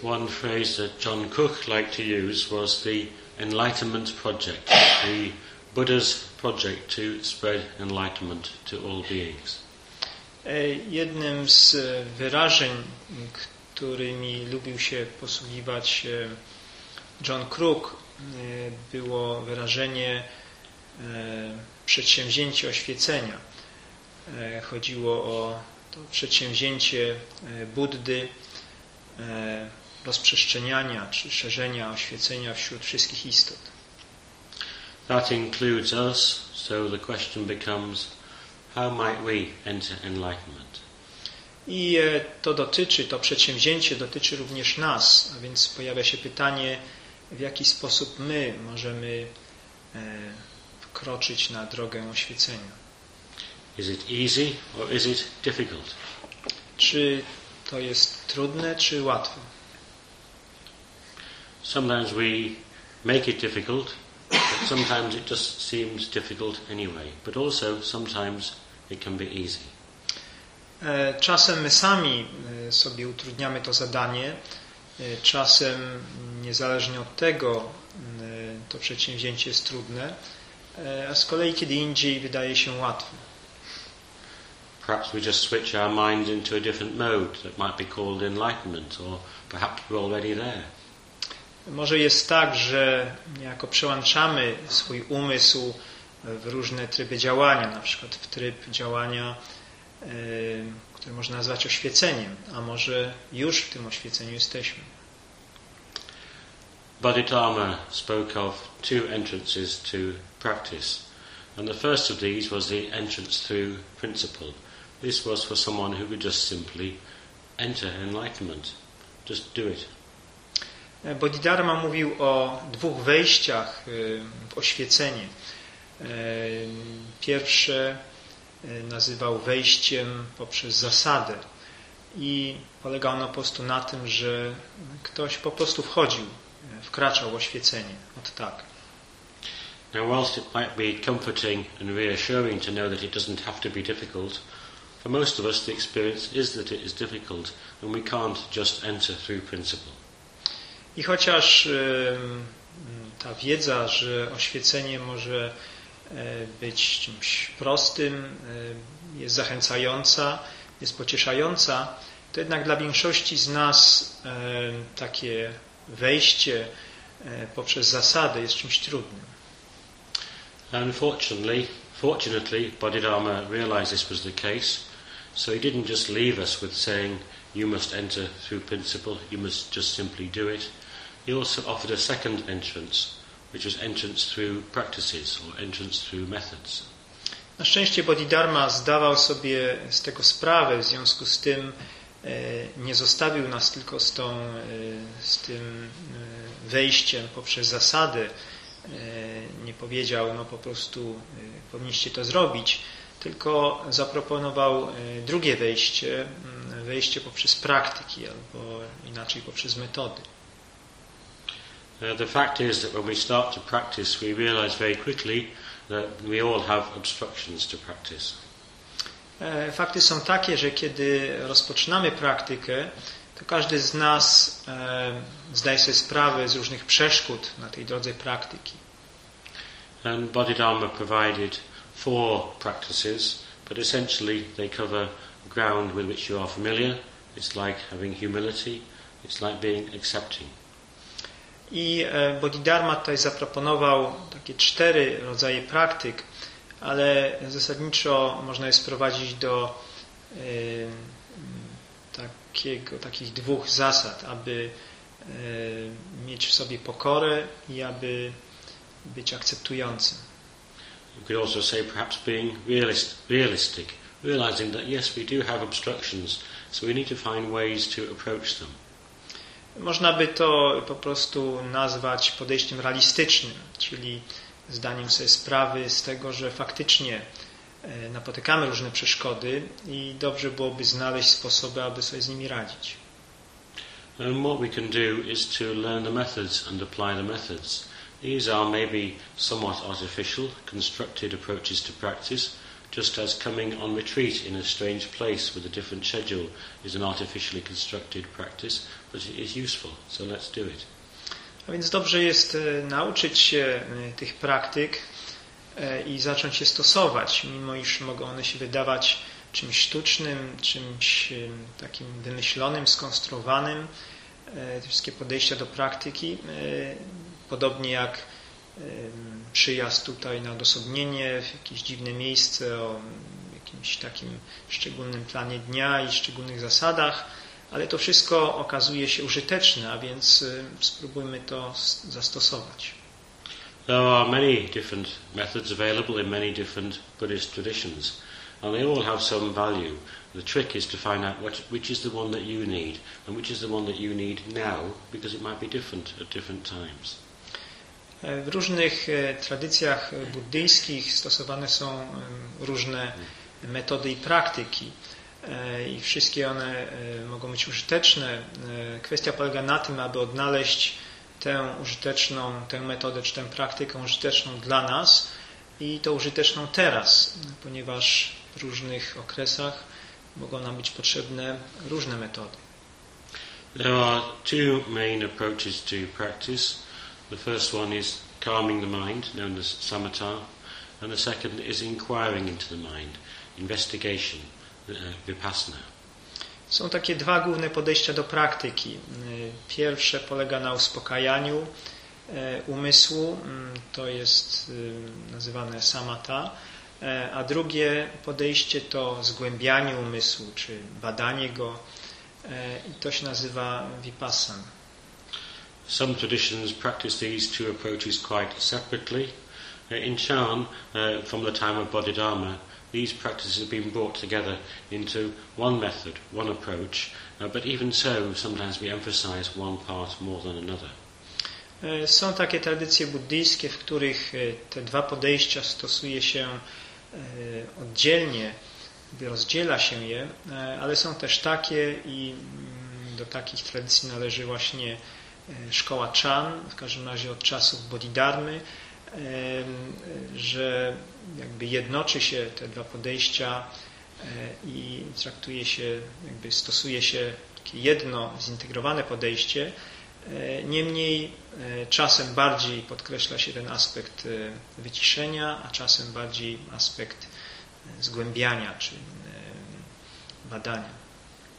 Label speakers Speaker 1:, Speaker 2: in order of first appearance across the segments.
Speaker 1: One phrase that John Cook liked to use was the Enlightenment Project, the Buddha's project to spread enlightenment to all beings.
Speaker 2: Jednym z wyrażeń, którymi lubił się posługiwać John Crook, było wyrażenie przedsięwzięcie oświecenia. Chodziło o to przedsięwzięcie Buddy, rozprzestrzeniania czy szerzenia oświecenia wśród wszystkich istot.
Speaker 1: That includes us, so the question becomes, how might we enter enlightenment?
Speaker 2: I to przedsięwzięcie dotyczy również nas, a więc pojawia się pytanie, w jaki sposób my możemy wkroczyć na drogę oświecenia.
Speaker 1: Is it easy or is it difficult?
Speaker 2: Czy to jest trudne, czy łatwe?
Speaker 1: Sometimes we make it difficult, but sometimes it just seems difficult anyway. But also sometimes it can be easy.
Speaker 2: Czasem my sami sobie utrudniamy to zadanie, czasem niezależnie od tego to przedsięwzięcie jest trudne, a z kolei kiedy indziej wydaje się łatwe.
Speaker 1: Perhaps we just switch our mind into a different mode that might be called enlightenment, or perhaps we're already there.
Speaker 2: Może jest tak, że niejako przełączamy swój umysł w różne tryby działania, na przykład w tryb działania, który można nazwać oświeceniem, a może już w tym oświeceniu jesteśmy.
Speaker 1: Bodhidharma spoke of two entrances to practice, and the first of these was the entrance through principle. This was for someone who could just simply enter enlightenment, just do it.
Speaker 2: Bodhidharma mówił o dwóch wejściach w oświecenie. Pierwsze nazywał wejściem poprzez zasadę i polega ono po prostu na tym, że ktoś po prostu wkraczał w oświecenie. Od tak.
Speaker 1: Now, whilst it might be comforting and reassuring to know that it doesn't have to be difficult, for most of us the experience is that it is difficult and we can't just enter through principle.
Speaker 2: I chociaż ta wiedza, że oświecenie może być czymś prostym, jest zachęcająca, jest pocieszająca, to jednak dla większości z nas takie wejście poprzez zasadę jest czymś trudnym.
Speaker 1: Fortunately, Bodhidharma realized this was the case, so he didn't just leave us with saying, you must enter through principle, you must just simply do it. He also offered a second entrance, which was entrance through practices or entrance through methods.
Speaker 2: Na szczęście Bodhidharma zdawał sobie z tego sprawę, w związku z tym nie zostawił nas tylko z tym wejściem poprzez zasadę. Nie powiedział, no po prostu powinniście to zrobić, tylko zaproponował drugie wejście poprzez praktyki, albo inaczej poprzez metody.
Speaker 1: The fact is that when we start to practice, we realize very quickly that we all have obstructions to practice.
Speaker 2: Fakty są takie, że kiedy rozpoczynamy praktykę, to każdy z nas zdaje sobie sprawę z różnych przeszkód na tej drodze praktyki.
Speaker 1: And Bodhidharma provided 4 practices, but essentially they cover ground with which you are familiar. It's like having humility, it's like being accepting.
Speaker 2: I Bodhidharma tutaj zaproponował takie 4 rodzaje praktyk, ale zasadniczo można je sprowadzić do takich 2 zasad, aby mieć w sobie pokorę i aby być akceptującym.
Speaker 1: You could also say perhaps being realistic, realizing that yes, we do have obstructions, so we need to find ways to approach them.
Speaker 2: Można by to po prostu nazwać podejściem realistycznym, czyli zdaniem sobie sprawy z tego, że faktycznie napotykamy różne przeszkody i dobrze byłoby znaleźć sposoby, aby sobie z nimi radzić.
Speaker 1: And what we can do is to learn the methods and apply the methods. These are maybe somewhat artificial, constructed approaches to practice, just as coming on retreat in a strange place with a different schedule is an artificially constructed practice, but it is useful, so let's do it.
Speaker 2: A więc dobrze jest nauczyć się tych praktyk i zacząć je stosować, mimo iż mogą one się wydawać czymś sztucznym, czymś takim wymyślonym, skonstruowanym. Te wszystkie podejścia do praktyki, podobnie jak przyjazd tutaj na odosobnienie w jakieś dziwne miejsce o jakimś takim szczególnym planie dnia i szczególnych zasadach, ale to wszystko okazuje się użyteczne, a więc spróbujmy to zastosować.
Speaker 1: There are many different methods available in many different Buddhist traditions, and they all have some value. The trick is to find out which is the one that you need, and which is the one that you need now, because it might be different at different times.
Speaker 2: W różnych tradycjach buddyjskich stosowane są różne metody i praktyki i wszystkie one mogą być użyteczne. Kwestia polega na tym, aby odnaleźć tę metodę czy tę praktykę użyteczną dla nas i to użyteczną teraz, ponieważ w różnych okresach mogą nam być potrzebne różne metody.
Speaker 1: There are two main approaches to practice. The first one is calming the mind, known as samatha, and the second is inquiring into the mind, investigation, vipassana. Są
Speaker 2: takie dwa główne podejścia do praktyki. Pierwsze polega na uspokajaniu umysłu, to jest nazywane samatha, a drugie podejście to zgłębianie umysłu, czy badanie go, i to się nazywa vipassana.
Speaker 1: Some traditions practice these two approaches quite separately. In Chan, from the time of Bodhidharma, these practices have been brought together into one method, one approach, but even so, sometimes we emphasize one part more than another.
Speaker 2: Są takie tradycje buddyjskie, w których te dwa podejścia stosuje się oddzielnie, rozdziela się je, ale są też takie i do takich tradycji należy właśnie szkoła Chan, w każdym razie od czasów Bodhidharmy, że jakby jednoczy się te dwa podejścia i traktuje się, jakby stosuje się takie jedno zintegrowane podejście. Niemniej czasem bardziej podkreśla się ten aspekt wyciszenia, a czasem bardziej aspekt zgłębiania czy badania.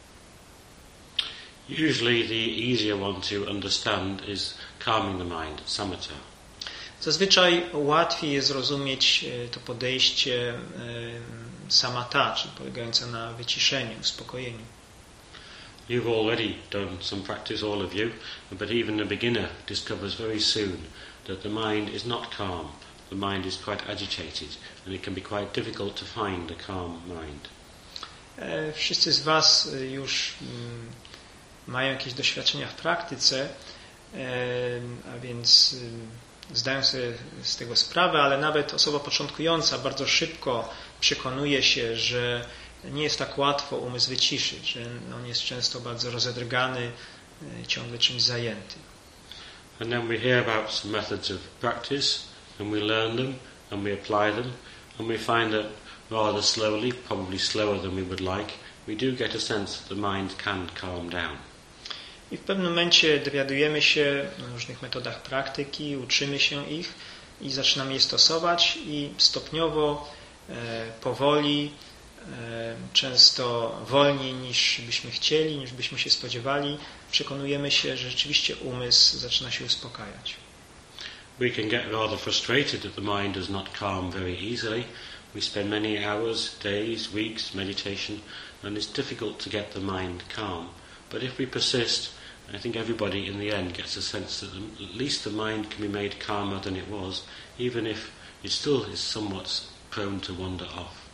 Speaker 1: Usually the easier one to understand is calming the mind, samatha.
Speaker 2: Zazwyczaj łatwiej jest zrozumieć to podejście samatha, czyli polegające na wyciszeniu, uspokojeniu.
Speaker 1: You've already done some practice, all of you, but even a beginner discovers very soon that the mind is not calm. The mind is quite agitated, and it can be quite difficult to find a calm mind.
Speaker 2: Wszyscy z Was już mają jakieś doświadczenia w praktyce, a więc zdają sobie z tego sprawę, ale nawet osoba początkująca bardzo szybko przekonuje się, że nie jest tak łatwo umysł wyciszyć, że on jest często bardzo rozedrgany, ciągle czymś zajęty.
Speaker 1: And then we hear about some methods of practice, and we learn them, and we apply them, and we find that rather slowly, probably slower than we would like, we do get a sense that the mind can calm down.
Speaker 2: I w pewnym momencie dowiadujemy się o różnych metodach praktyki, uczymy się ich i zaczynamy je stosować i stopniowo, powoli, często wolniej niż byśmy chcieli, niż byśmy się spodziewali, przekonujemy się, że rzeczywiście umysł zaczyna się uspokajać.
Speaker 1: We can get rather frustrated that the mind does not calm very easily. We spend many hours, days, weeks meditation, and it's difficult to get the mind calm. But if we persist, I think everybody in the end gets a sense that at least the mind can be made calmer than it was, even if it still is somewhat prone to wander off.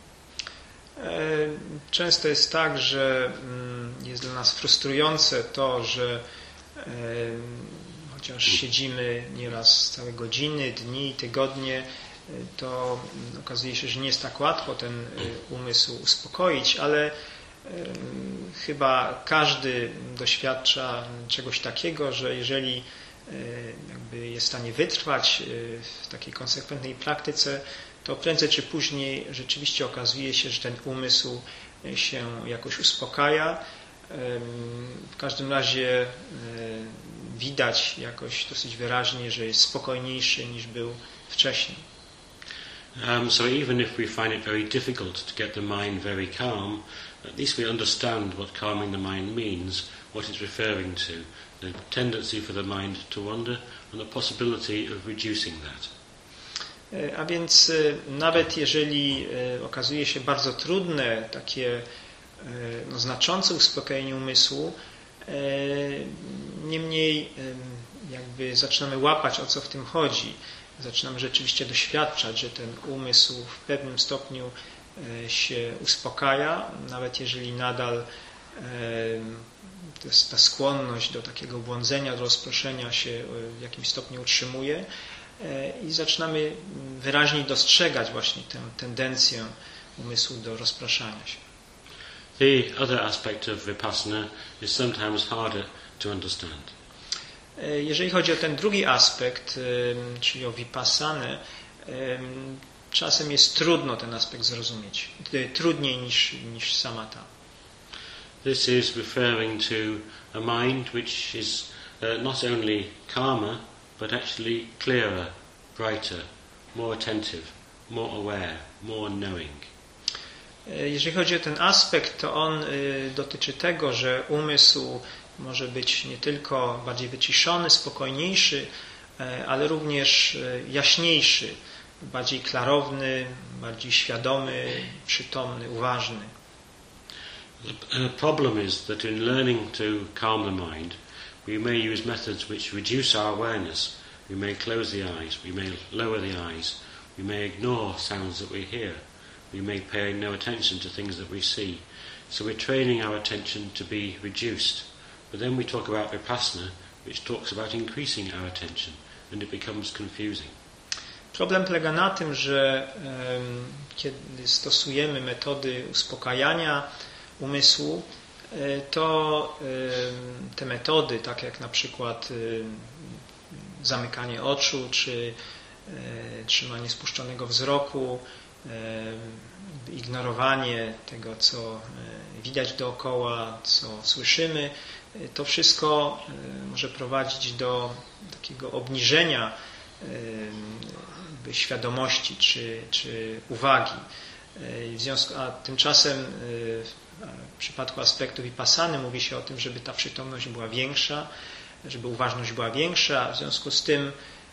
Speaker 2: Często jest tak, że jest dla nas frustrujące to, że chociaż siedzimy nieraz całe godziny, dni, tygodnie, to okazuje się, że nie jest tak łatwo ten umysł uspokoić, ale chyba każdy doświadcza czegoś takiego, że jeżeli jakby jest w stanie wytrwać w takiej konsekwentnej praktyce, to prędzej czy później rzeczywiście okazuje się, że ten umysł się jakoś uspokaja. W każdym razie widać jakoś dosyć wyraźnie, że jest spokojniejszy niż był wcześniej.
Speaker 1: So even if we find it very difficult to get the mind very calm, at least we understand what calming the mind means, what it's referring to, the tendency for the mind to wander and the possibility of reducing that.
Speaker 2: A więc nawet jeżeli okazuje się bardzo trudne takie znaczące uspokojenie umysłu, niemniej jakby zaczynamy łapać, o co w tym chodzi. Zaczynamy rzeczywiście doświadczać, że ten umysł w pewnym stopniu się uspokaja, nawet jeżeli nadal ta skłonność do takiego błądzenia, do rozproszenia się w jakimś stopniu utrzymuje i zaczynamy wyraźniej dostrzegać właśnie tę tendencję umysłu do rozpraszania się.
Speaker 1: The other aspect of vipassana is sometimes harder to understand.
Speaker 2: Jeżeli chodzi o ten drugi aspekt, czyli o vipassanę, czasem jest trudno ten aspekt zrozumieć. Trudniej niż samatha.
Speaker 1: This is referring to a mind which is not only calmer, but actually clearer, brighter, more attentive, more aware, more knowing.
Speaker 2: Jeżeli chodzi o ten aspekt, to on dotyczy tego, że umysł może być nie tylko bardziej wyciszony, spokojniejszy, ale również jaśniejszy, bardziej klarowny, bardziej świadomy, przytomny, uważny.
Speaker 1: The problem is that in learning to calm the mind, we may use methods which reduce our awareness. We may close the eyes, we may lower the eyes, we may ignore sounds that we hear, we may pay no attention to things that we see. So we're training our attention to be reduced. But then we talk about vipassana, which talks about increasing our attention, and it becomes confusing.
Speaker 2: Problem polega na tym, że kiedy stosujemy metody uspokajania umysłu, to te metody, tak jak na przykład zamykanie oczu, czy trzymanie spuszczonego wzroku, ignorowanie tego, co widać dookoła, co słyszymy, to wszystko może prowadzić do takiego obniżenia świadomości czy uwagi. A tymczasem w przypadku aspektu vipassany mówi się o tym, żeby ta przytomność była większa, żeby uważność była większa. W związku z tym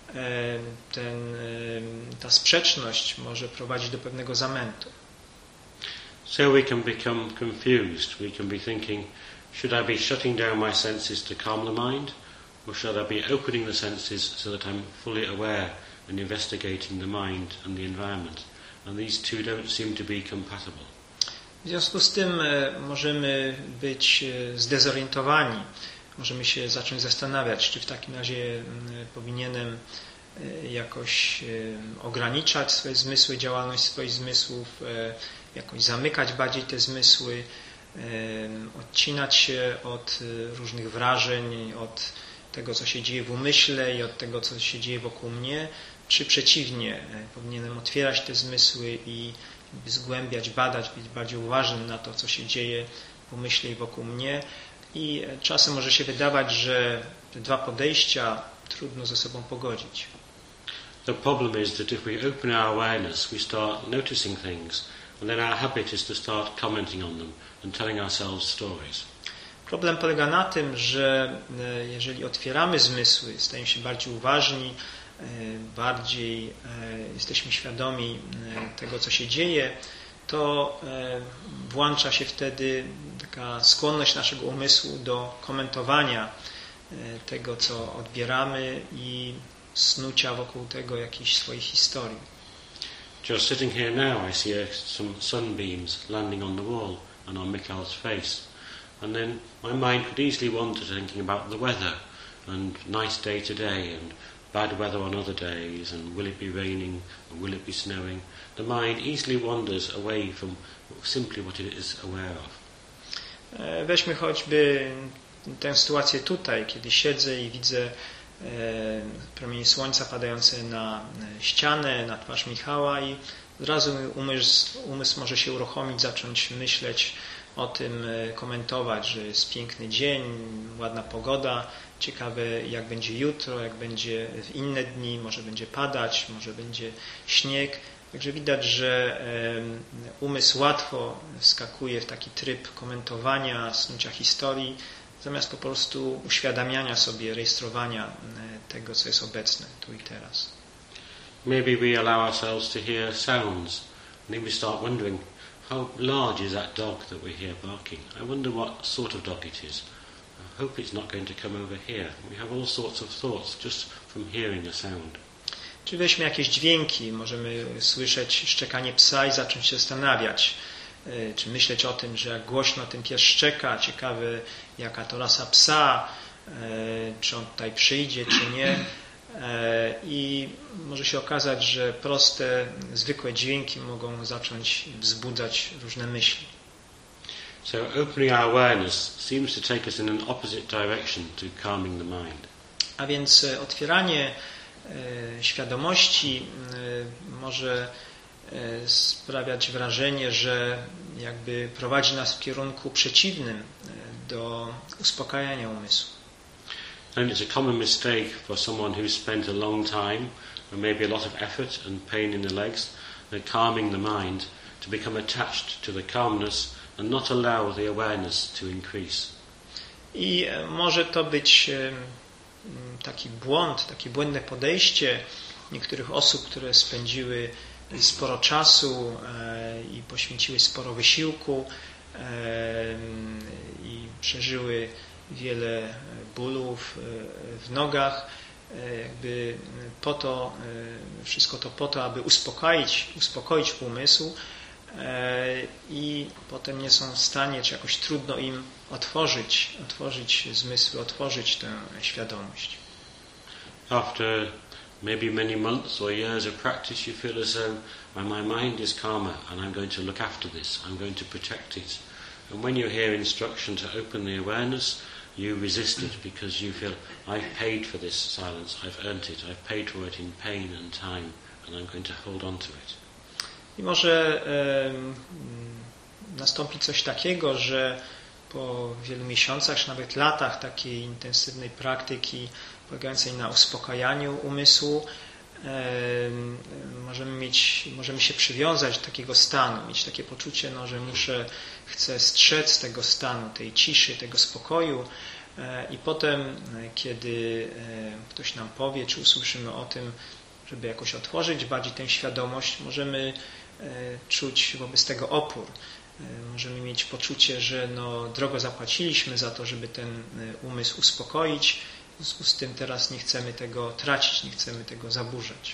Speaker 2: ta sprzeczność może prowadzić do pewnego zamętu.
Speaker 1: So we can become confused. We can be thinking, should I be shutting down my senses to calm the mind, or should I be opening the senses so that I'm fully aware and investigating the mind and the environment? And these two don't seem to be compatible.
Speaker 2: W związku z tym możemy być zdezorientowani. Możemy się zacząć zastanawiać, czy w takim razie powinienem jakoś ograniczać swoje zmysły, działalność swoich zmysłów, jakoś zamykać bardziej te zmysły, odcinać się od różnych wrażeń, od tego, co się dzieje w umyśle i od tego, co się dzieje wokół mnie, czy przeciwnie, powinienem otwierać te zmysły i zgłębiać, badać, być bardziej uważnym na to, co się dzieje w umyśle i wokół mnie. I czasem może się wydawać, że te dwa podejścia trudno ze sobą pogodzić.
Speaker 1: The problem is that if we open our awareness, we start noticing things, and then our habit is to start commenting on them and telling ourselves stories. Problem
Speaker 2: polega na tym, że jeżeli otwieramy zmysły, stajemy się bardziej uważni, bardziej jesteśmy świadomi tego, co się dzieje, to włącza się wtedy taka skłonność naszego umysłu do komentowania tego, co odbieramy i snucia wokół tego jakiejś swojej historii.
Speaker 1: Just sitting here now, I see some sunbeams landing on the wall and on Mikhail's face. And then my mind could easily wander thinking about the weather and nice day today and bad weather on other days and will it be raining and will it be snowing. The mind easily wanders away from simply what it is aware of.
Speaker 2: Weźmy choćby tę sytuację tutaj, kiedy siedzę i widzę promienie słońca padające na ścianę, na twarz Michała i od razu umysł może się uruchomić, zacząć myśleć o tym, komentować, że jest piękny dzień, ładna pogoda, ciekawe jak będzie jutro, jak będzie w inne dni, może będzie padać, może będzie śnieg. Także widać, że umysł łatwo wskakuje w taki tryb komentowania, snucia historii, zamiast po prostu uświadamiania sobie, rejestrowania tego, co jest obecne tu i teraz.
Speaker 1: Maybe we allow ourselves to hear sounds, and then we start wondering, how large is that dog that we hear barking? I wonder what sort of dog it is. I hope it's not going to come over here. We have all sorts of thoughts just from hearing a sound.
Speaker 2: Czy weźmy jakieś dźwięki, możemy słyszeć szczekanie psa i zacząć się zastanawiać, czy myśleć o tym, że jak głośno ten pies szczeka, ciekawe jaka to rasa psa, czy on tutaj przyjdzie, czy nie. I może się okazać, że proste, zwykłe dźwięki mogą zacząć wzbudzać różne myśli.
Speaker 1: So opening our awareness seems to take us in an opposite direction to calming the mind.
Speaker 2: A więc otwieranie świadomości może sprawiać wrażenie, że jakby prowadzi nas w kierunku przeciwnym do uspokajania umysłu.
Speaker 1: And it's a common mistake for someone who's spent a long time, or maybe a lot of effort and pain in the legs, calming the mind, to become attached to the calmness and not allow the awareness to increase. I
Speaker 2: może to być taki błąd, takie błędne podejście niektórych osób, które spędziły sporo czasu i poświęciły sporo wysiłku i przeżyły wiele bólów w nogach, jakby po to, wszystko to po to, aby uspokoić umysł i potem nie są w stanie, czy jakoś trudno im otworzyć zmysły, otworzyć tę świadomość.
Speaker 1: After maybe many months or years of practice, you feel as though my mind is calmer and I'm going to look after this, I'm going to protect it. And when you hear instruction to open the awareness, you resist it because you feel, I've paid for this silence, I've earned it, I've paid for it in pain and time, and I'm going to hold on to it.
Speaker 2: I może nastąpi coś takiego, że po wielu miesiącach, czy nawet latach takiej intensywnej praktyki polegającej na uspokajaniu umysłu, możemy się przywiązać do takiego stanu, mieć takie poczucie, że chcę strzec tego stanu, tej ciszy, tego spokoju i potem, kiedy ktoś nam powie, czy usłyszymy o tym, żeby jakoś otworzyć bardziej tę świadomość, możemy czuć wobec tego opór. Możemy mieć poczucie, że drogo zapłaciliśmy za to, żeby ten umysł uspokoić. W związku z tym teraz nie chcemy tego tracić, nie chcemy tego zaburzać.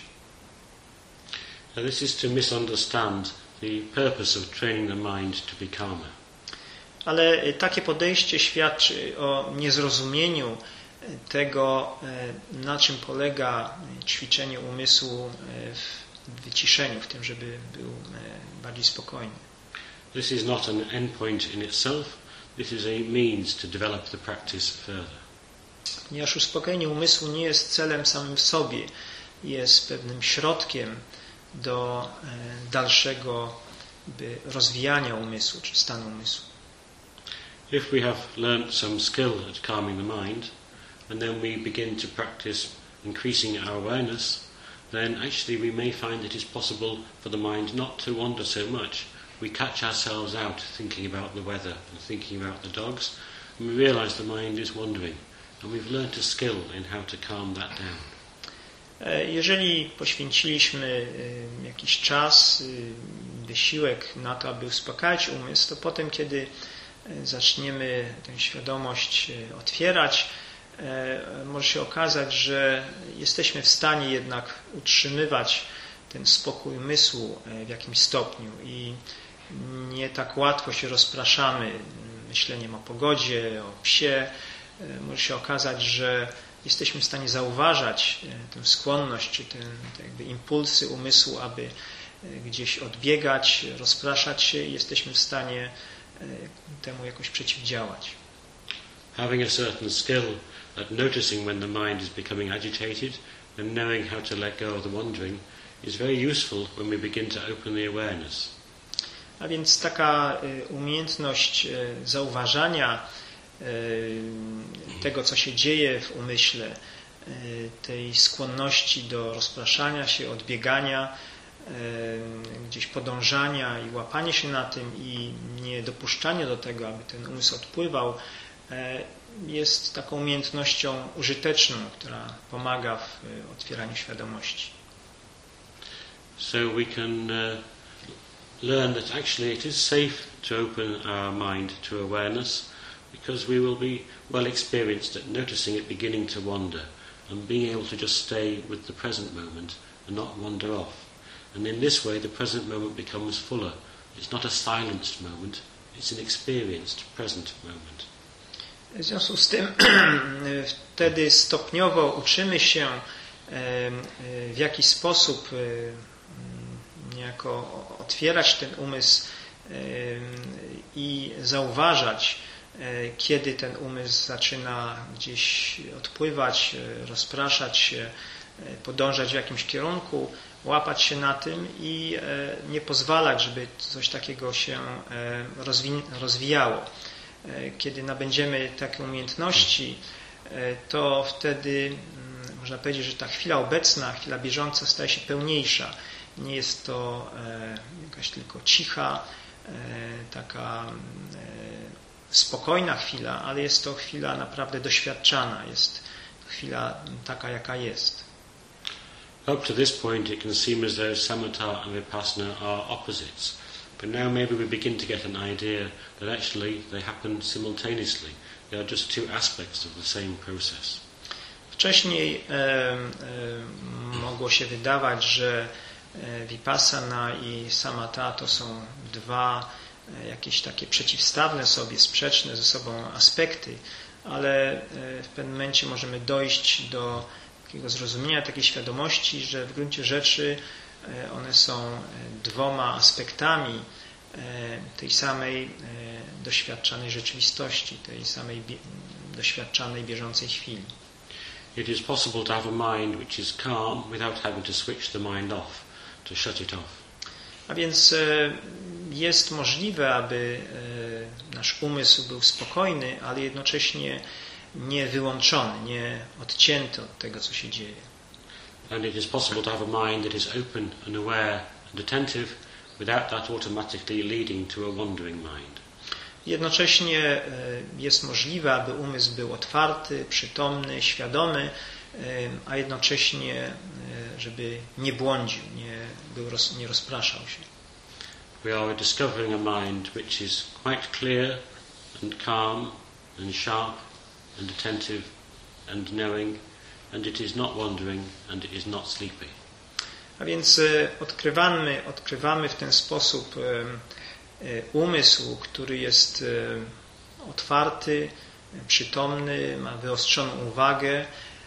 Speaker 1: This is to misunderstand the purpose of training the mind to be calmer.
Speaker 2: Ale takie podejście świadczy o niezrozumieniu tego, na czym polega ćwiczenie umysłu w wyciszeniu, w tym, żeby był bardziej spokojny.
Speaker 1: This is not an endpoint in itself. This is a means to develop the practice further.
Speaker 2: Ponieważ uspokojenie umysłu nie jest celem samym w sobie, jest pewnym środkiem do dalszego rozwijania umysłu, czy stanu umysłu.
Speaker 1: If we have learnt some skill at calming the mind, and then we begin to practice increasing our awareness, then actually we may find it is possible for the mind not to wander so much. We catch ourselves out thinking about the weather and thinking about the dogs, and we realize the mind is wandering, and we've learnt a skill in how to calm that down.
Speaker 2: Jeżeli poświęciliśmy jakiś czas, wysiłek na to, aby uspokajać umysł, to potem, kiedy zaczniemy tę świadomość otwierać, może się okazać, że jesteśmy w stanie jednak utrzymywać ten spokój umysłu w jakimś stopniu i nie tak łatwo się rozpraszamy myśleniem o pogodzie, o psie. Może się okazać, że jesteśmy w stanie zauważać tę skłonność, czy te jakby impulsy umysłu, aby gdzieś odbiegać, rozpraszać się i jesteśmy w stanie temu jakoś przeciwdziałać.
Speaker 1: Having a certain skill at noticing when the mind is becoming agitated and knowing how to let go of the wandering is very useful when we begin to open the awareness.
Speaker 2: A więc taka umiejętność zauważania tego, co się dzieje w umyśle, tej skłonności do rozpraszania się, odbiegania, gdzieś podążania i łapanie się na tym i nie dopuszczanie do tego, aby ten umysł odpływał, jest taką umiejętnością użyteczną, która pomaga w otwieraniu świadomości.
Speaker 1: So we can learn that actually it is safe to open our mind to awareness because we will be well experienced at noticing it beginning to wander and being able to just stay with the present moment and not wander off. And in this way the present moment becomes fuller. It's not a silenced moment, it's an experienced present moment.
Speaker 2: W związku z tym wtedy stopniowo uczymy się w jaki sposób niejako otwierać ten umysł i zauważać, kiedy ten umysł zaczyna gdzieś odpływać, rozpraszać się, podążać w jakimś kierunku, łapać się na tym i nie pozwalać, żeby coś takiego się rozwijało. Kiedy nabędziemy takie umiejętności, to wtedy można powiedzieć, że ta chwila obecna, chwila bieżąca staje się pełniejsza. Nie jest to jakaś tylko cicha, taka spokojna chwila, ale jest to chwila naprawdę doświadczana. Jest to chwila taka, jaka jest.
Speaker 1: Up to this point it can seem as though samatha and vipassana are opposites. But now maybe we begin to get an idea that actually they happen simultaneously. They are just two aspects of the same process.
Speaker 2: Wcześniej mogło się wydawać, że vipassana i samatha to są dwa jakieś takie przeciwstawne sobie, sprzeczne ze sobą aspekty, ale w pewnym momencie możemy dojść do takiego zrozumienia, takiej świadomości, że w gruncie rzeczy one są dwoma aspektami tej samej doświadczanej rzeczywistości, tej samej doświadczanej bieżącej chwili.
Speaker 1: It is possible to have a mind which is calm without having to switch the mind off, to shut it off.
Speaker 2: A więc jest możliwe, aby nasz umysł był spokojny, ale jednocześnie nie wyłączony, nie odcięty od tego, co się dzieje.
Speaker 1: And it is possible to have a mind that is open and aware and attentive without that automatically leading to a wandering mind.
Speaker 2: Jednocześnie jest możliwe, aby umysł był otwarty, przytomny, świadomy, a jednocześnie, żeby nie błądził, nie rozpraszał się.
Speaker 1: We are discovering a mind which is quite clear and calm and sharp and attentive and knowing, and it is not wandering and it is not sleepy.
Speaker 2: A więc odkrywamy w ten sposób umysł, który jest otwarty, przytomny, ma wyostrzoną uwagę,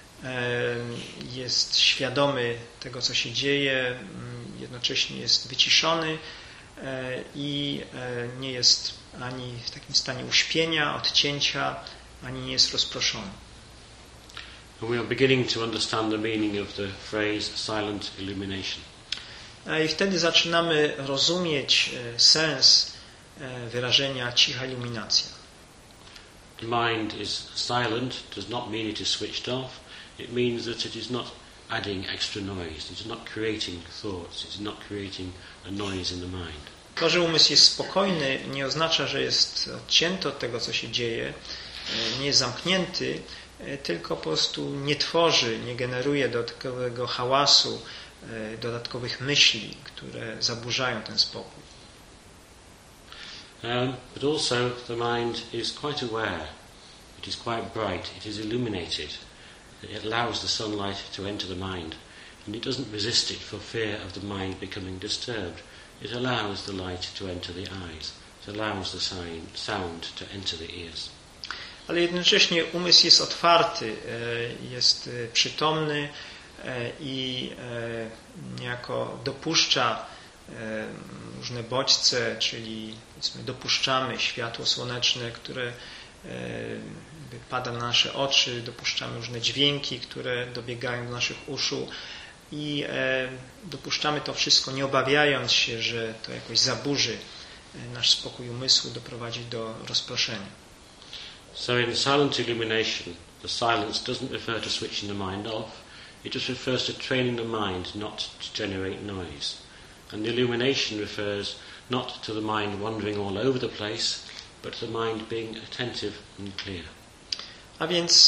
Speaker 2: jest świadomy tego, co się dzieje, jednocześnie jest wyciszony i nie jest ani w takim stanie uśpienia, odcięcia, ani nie jest rozproszony.
Speaker 1: And we are beginning to understand the meaning of the phrase silent illumination.
Speaker 2: I wtedy zaczynamy rozumieć sens wyrażenia cicha iluminacja.
Speaker 1: The mind is silent does not mean it is switched off. It means that it is not adding extra noise. It is not creating thoughts. It is not creating a noise in the mind.
Speaker 2: To, że umysł jest spokojny, nie oznacza, że jest odcięty od tego, co się dzieje, nie jest zamknięty, tylko po prostu nie tworzy, nie generuje dodatkowego hałasu, dodatkowych myśli, które zaburzają ten spokój.
Speaker 1: But also the mind is quite aware. It is quite bright. It is illuminated. It allows the sunlight to enter the mind, and it doesn't resist it for fear of the mind becoming disturbed. It allows the light to enter the eyes. It allows the sound to enter the ears.
Speaker 2: Ale jednocześnie umysł jest otwarty, jest przytomny i niejako dopuszcza różne bodźce, czyli powiedzmy, dopuszczamy światło słoneczne, które pada na nasze oczy, dopuszczamy różne dźwięki, które dobiegają do naszych uszu i dopuszczamy to wszystko, nie obawiając się, że to jakoś zaburzy nasz spokój umysłu, doprowadzi do rozproszenia.
Speaker 1: So in silent illumination, the silence doesn't refer to switching the mind off, it just refers to training the mind not to generate noise. And the illumination refers not to the mind wandering all over the place, but to the mind being attentive and clear.
Speaker 2: A więc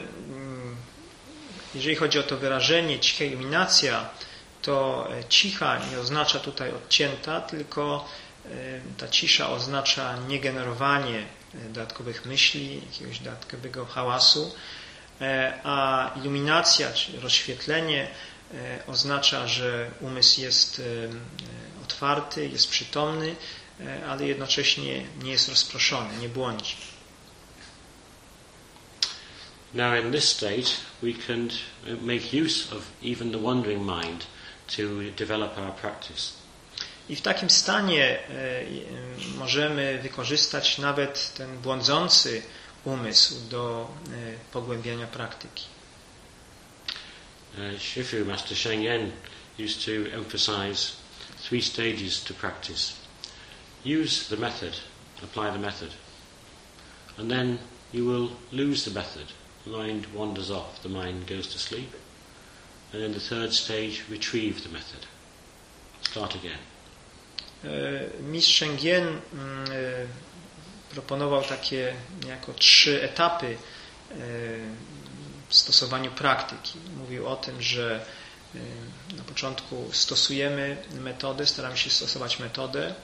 Speaker 2: jeżeli chodzi o to wyrażenie cicha iluminacja, to cicha nie oznacza tutaj odcięta, tylko ta cisza oznacza niegenerowanie dodatkowych myśli, jakiegoś dodatkowego hałasu, a iluminacja, czy rozświetlenie oznacza, że umysł jest otwarty, jest przytomny, ale jednocześnie nie jest rozproszony, nie błądzi.
Speaker 1: Now in this state we can make use of even the wandering mind to develop our practice.
Speaker 2: I w takim stanie możemy wykorzystać nawet ten błądzący umysł do pogłębiania praktyki.
Speaker 1: Shifu Master Sheng Yen used to emphasize 3 stages to practice. Use the method, apply the method, and then you will lose the method. The mind wanders off, the mind goes to sleep, and in the third stage retrieve the method. Start again.
Speaker 2: Mistrz Sheng Yen proponował takie niejako 3 etapy w stosowaniu praktyki. Mówił o tym, że na początku stosujemy metodę, staramy się stosować metodę,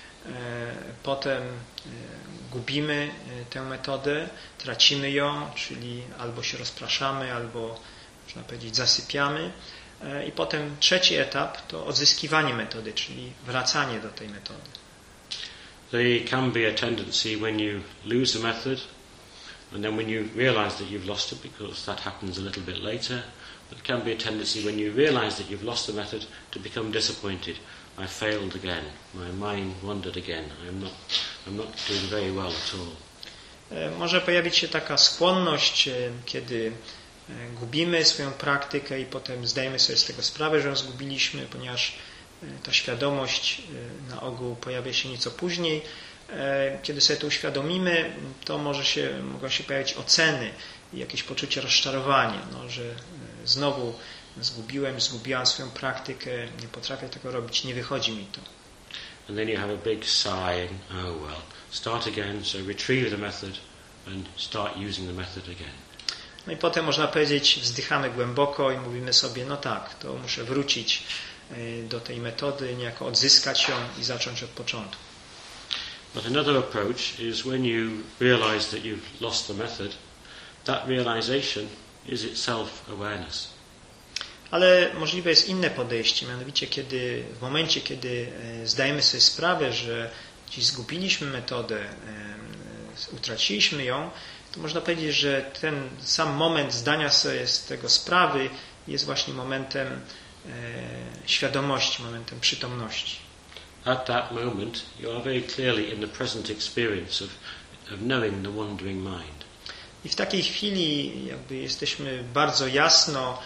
Speaker 2: potem gubimy tę metodę, tracimy ją, czyli albo się rozpraszamy, albo można powiedzieć zasypiamy. I potem 3 etap to odzyskiwanie metody, czyli wracanie do tej metody.
Speaker 1: There can be a tendency when you lose the method and then when you realize that you've lost it, because that happens a little bit later, but there can be a tendency when you realize that you've lost the method to become disappointed. I failed again. My mind wandered again. I'm not doing very well at all.
Speaker 2: Może pojawić się taka skłonność, kiedy gubimy swoją praktykę i potem zdajemy sobie z tego sprawę, że ją zgubiliśmy, ponieważ ta świadomość na ogół pojawia się nieco później. Kiedy sobie to uświadomimy, to mogą się pojawić oceny i jakieś poczucie rozczarowania, że znowu zgubiłam swoją praktykę, nie potrafię tego robić, nie wychodzi mi to.
Speaker 1: And then you have a big sigh, oh well, start again, so retrieve the method and start using the method again.
Speaker 2: No i potem można powiedzieć, wzdychamy głęboko i mówimy sobie, no tak, to muszę wrócić do tej metody, niejako odzyskać ją i zacząć od początku.
Speaker 1: But another approach is when you realize that you've lost the method, that realization is itself awareness.
Speaker 2: Ale możliwe jest inne podejście, mianowicie w momencie, kiedy zdajemy sobie sprawę, że gdzieś zgubiliśmy metodę, utraciliśmy ją, to można powiedzieć, że ten sam moment zdania sobie z tego sprawy jest właśnie momentem świadomości, momentem przytomności.
Speaker 1: At that moment, you are very clearly in the present experience of knowing the wandering mind.
Speaker 2: I w takiej chwili jakby jesteśmy bardzo jasno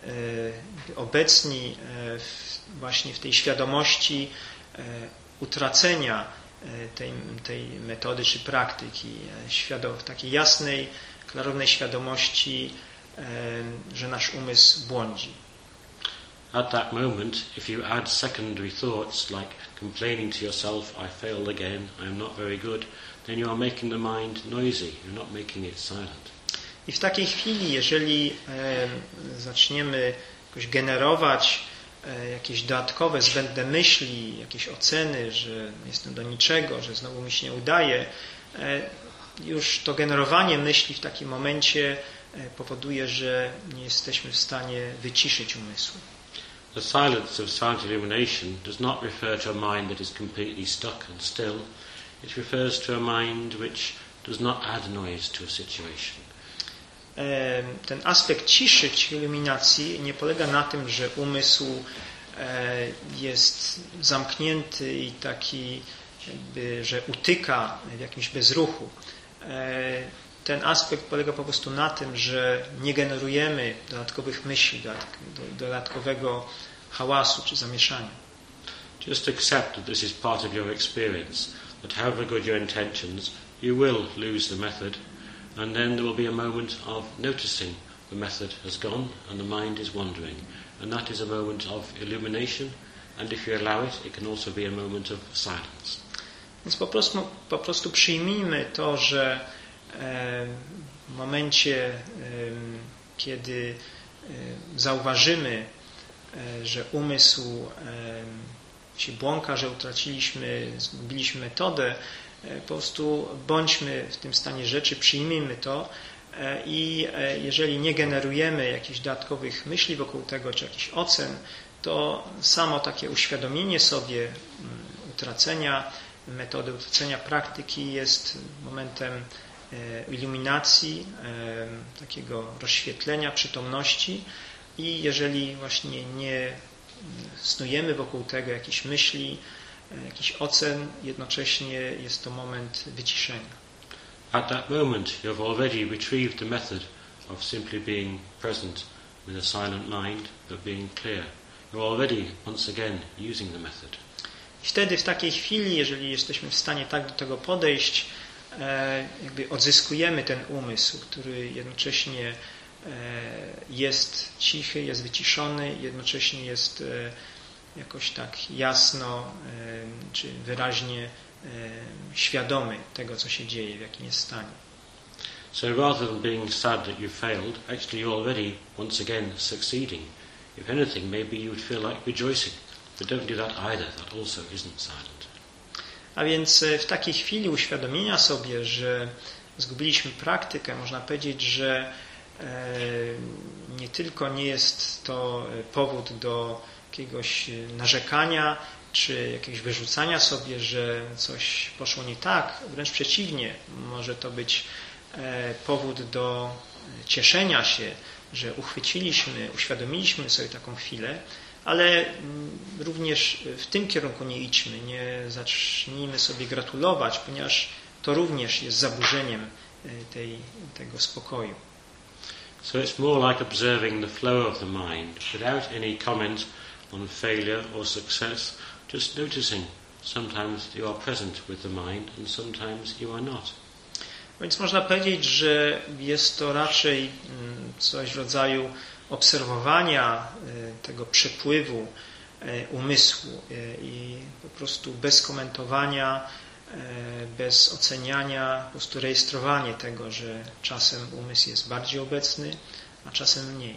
Speaker 2: obecni właśnie w tej świadomości utracenia tej metody czy praktyki, w takiej jasnej, klarownej świadomości, że nasz umysł błądzi.
Speaker 1: At that moment, if you add secondary thoughts like complaining to yourself, I failed again, I am not very good, then you are making the mind noisy, you're not making it silent.
Speaker 2: I w takiej chwili, jeżeli zaczniemy jakoś generować jakieś dodatkowe, zbędne myśli, jakieś oceny, że jestem do niczego, że znowu mi się nie udaje, już to generowanie myśli w takim momencie powoduje, że nie jesteśmy w stanie wyciszyć umysłu.
Speaker 1: The silence of silent illumination does not refer to a mind that is completely stuck and still. It refers to a mind which does not add noise to a situation.
Speaker 2: Ten aspekt ciszy w iluminacji nie polega na tym, że umysł jest zamknięty i taki, jakby, że utyka w jakimś bezruchu. ten aspekt polega po prostu na tym, że nie generujemy dodatkowych myśli, dodatkowego hałasu czy zamieszania.
Speaker 1: Just accept that this is part of your experience, that however good your intentions, you will lose the method, and then there will be a moment of noticing the method has gone and the mind is wandering. And that is a moment of illumination, and if you allow it, it can also be a moment of silence.
Speaker 2: Więc po prostu przyjmijmy to, że w momencie, kiedy zauważymy, że umysł się błąka, że zgubiliśmy metodę, po prostu bądźmy w tym stanie rzeczy, przyjmijmy to i jeżeli nie generujemy jakichś dodatkowych myśli wokół tego, czy jakichś ocen, to samo takie uświadomienie sobie utracenia metody, utracenia praktyki jest momentem iluminacji, takiego rozświetlenia przytomności i jeżeli właśnie nie snujemy wokół tego jakichś myśli, jakichś ocen, jednocześnie jest to moment wyciszenia.
Speaker 1: At that moment you have already retrieved the method of simply being present with a silent mind but being clear. You're already once again using the method.
Speaker 2: Wtedy w takiej chwili, jeżeli jesteśmy w stanie tak do tego podejść, jakby odzyskujemy ten umysł, który jednocześnie jest cichy, jest wyciszony, jednocześnie jest jakoś tak jasno czy wyraźnie świadomy tego, co się dzieje, w jakim jest stanie.
Speaker 1: So rather than being sad that you failed, actually you're already once again succeeding. If anything, maybe you would feel like rejoicing. But don't do that either. That also isn't silent.
Speaker 2: A więc w takiej chwili uświadomienia sobie, że zgubiliśmy praktykę, można powiedzieć, że nie tylko nie jest to powód do jakiegoś narzekania, czy jakiegoś wyrzucania sobie, że coś poszło nie tak. Wręcz przeciwnie, może to być powód do cieszenia się, że uświadomiliśmy sobie taką chwilę, ale również w tym kierunku nie idźmy, nie zacznijmy sobie gratulować, ponieważ to również jest zaburzeniem tego spokoju.
Speaker 1: So it's more like observing the flow of the mind without any comment on failure or success, just noticing sometimes you are present with the mind and sometimes you are not.
Speaker 2: Więc można powiedzieć, że jest to raczej coś w rodzaju obserwowania tego przepływu umysłu i po prostu bez komentowania, bez oceniania, po prostu rejestrowanie tego, że czasem umysł jest bardziej obecny, a czasem mniej.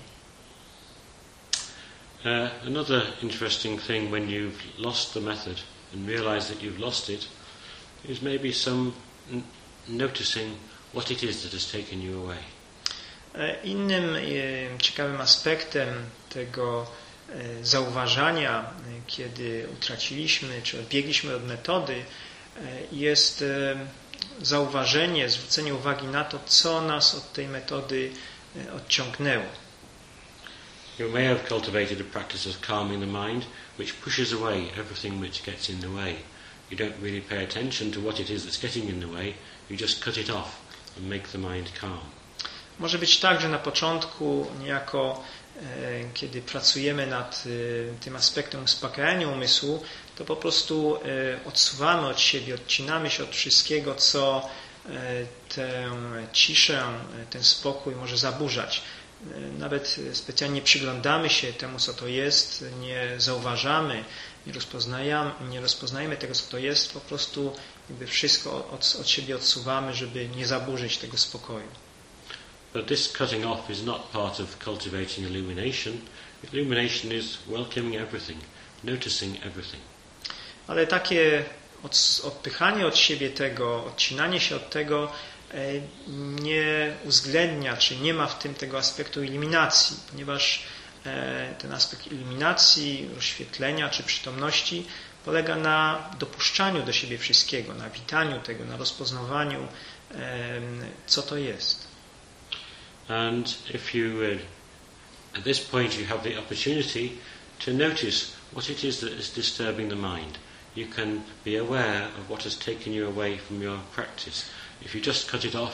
Speaker 1: Another interesting thing when you've lost the method and realize that you've lost it is maybe some noticing what it is that has taken you away.
Speaker 2: Innym ciekawym aspektem tego zauważania, kiedy utraciliśmy czy odbiegliśmy od metody, jest zauważenie, zwrócenie uwagi na to, co nas od tej metody odciągnęło.
Speaker 1: You may have cultivated a practice of calming the mind, which pushes away everything which gets in the way. You don't really pay attention to what it is that's getting in the way. You just cut it off and make the mind calm. Może
Speaker 2: być tak, że na początku niejako, kiedy pracujemy nad tym aspektem uspokajania umysłu, to po prostu odsuwamy od siebie, odcinamy się od wszystkiego, co tę ciszę, ten spokój może zaburzać. Nawet specjalnie nie przyglądamy się temu, co to jest, nie zauważamy, nie rozpoznajemy tego, co to jest, po prostu jakby wszystko od siebie odsuwamy, żeby nie zaburzyć tego spokoju.
Speaker 1: But this cutting off is not part of cultivating illumination. Illumination is welcoming everything, noticing everything.
Speaker 2: Ale takie odpychanie od siebie tego, odcinanie się od tego nie uwzględnia, czy nie ma w tym tego aspektu eliminacji, ponieważ ten aspekt eliminacji, rozświetlenia czy przytomności polega na dopuszczaniu do siebie wszystkiego, na witaniu tego, na rozpoznawaniu, co to jest.
Speaker 1: And if you at this point you have the opportunity to notice what it is that is disturbing the mind. You can be aware of what has taken you away from your practice. If you just cut it off,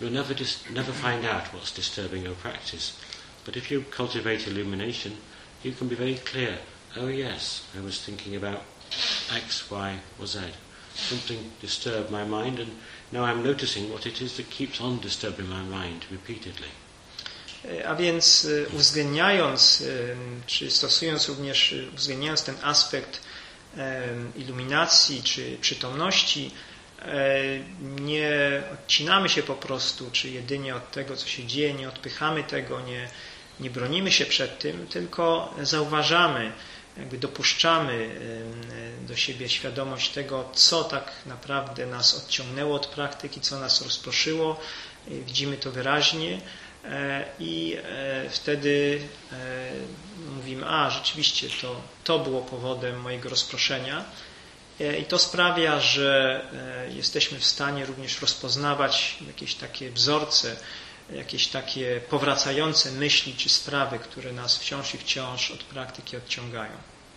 Speaker 1: you'll never find out what's disturbing your practice. But if you cultivate illumination, you can be very clear. Oh yes, I was thinking about X, Y, or Z. Something disturbed my mind, and now I'm noticing what it is that keeps on disturbing my mind repeatedly.
Speaker 2: A więc uwzględniając, czy stosując również, uwzględniając ten aspekt iluminacji czy przytomności, nie odcinamy się po prostu, czy jedynie od tego, co się dzieje, nie odpychamy tego, nie bronimy się przed tym, tylko zauważamy, jakby dopuszczamy do siebie świadomość tego, co tak naprawdę nas odciągnęło od praktyki, co nas rozproszyło. Widzimy to wyraźnie i wtedy mówimy, rzeczywiście to było powodem mojego rozproszenia. I to sprawia, że jesteśmy w stanie również rozpoznawać jakieś takie wzorce, jakieś takie powracające myśli czy sprawy, które nas wciąż i wciąż od praktyki odciągają.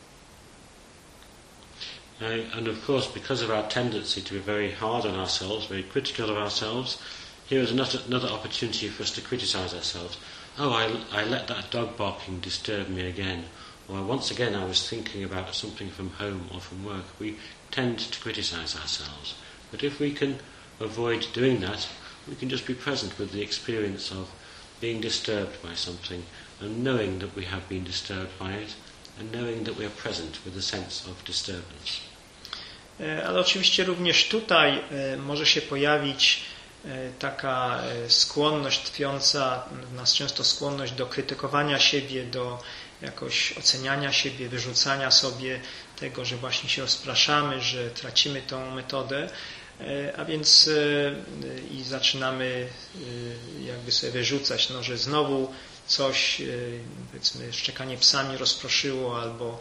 Speaker 1: And of course, because of our tendency to be very hard on ourselves, very critical of ourselves, here is another opportunity for us to criticize ourselves. I let that dog barking disturb me again. Or once again I was thinking about something from home or from work. We tend to criticize ourselves. But if we can avoid doing that, we can just be present with the experience of being disturbed by something and knowing that we have been disturbed by it and knowing that we are present with a sense of disturbance.
Speaker 2: Ale oczywiście również tutaj może się pojawić taka skłonność tkwiąca w nas często skłonność do krytykowania siebie, do jakoś oceniania siebie, wyrzucania sobie tego, że właśnie się rozpraszamy, że tracimy tą metodę, a więc i zaczynamy jakby sobie wyrzucać, że znowu coś, powiedzmy, szczekanie psami rozproszyło, albo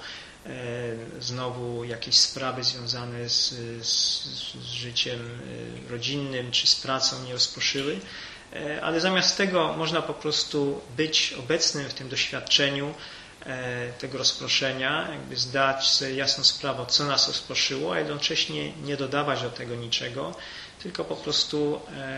Speaker 2: znowu jakieś sprawy związane z życiem rodzinnym czy z pracą mnie rozproszyły, ale zamiast tego można po prostu być obecnym w tym doświadczeniu tego rozproszenia, jakby zdać sobie jasną sprawę, co nas rozproszyło, a jednocześnie nie dodawać do tego niczego, tylko po prostu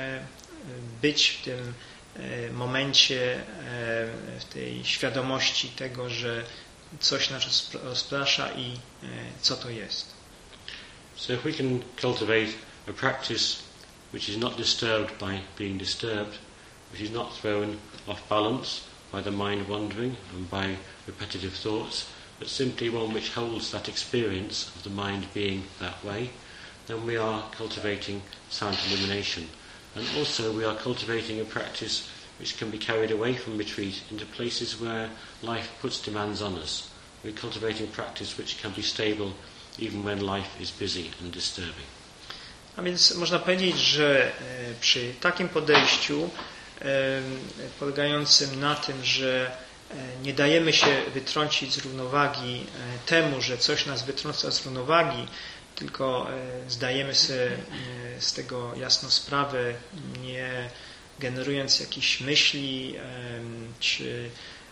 Speaker 2: być w tym momencie, w tej świadomości tego, że coś nas rozprasza i co to jest.
Speaker 1: So if we can cultivate a practice which is not disturbed by being disturbed, which is not thrown off balance by the mind wandering and by repetitive thoughts, but simply one which holds that experience of the mind being that way, then we are cultivating sound illumination. And also we are cultivating a practice which can be carried away from retreat into places where life puts demands on us. We're cultivating practice which can be stable even when life is busy and disturbing.
Speaker 2: A więc można powiedzieć, że przy takim podejściu polegającym na tym, że nie dajemy się wytrącić z równowagi temu, że coś nas wytrąca z równowagi, tylko zdajemy sobie z tego jasną sprawę, nie generując jakichś myśli czy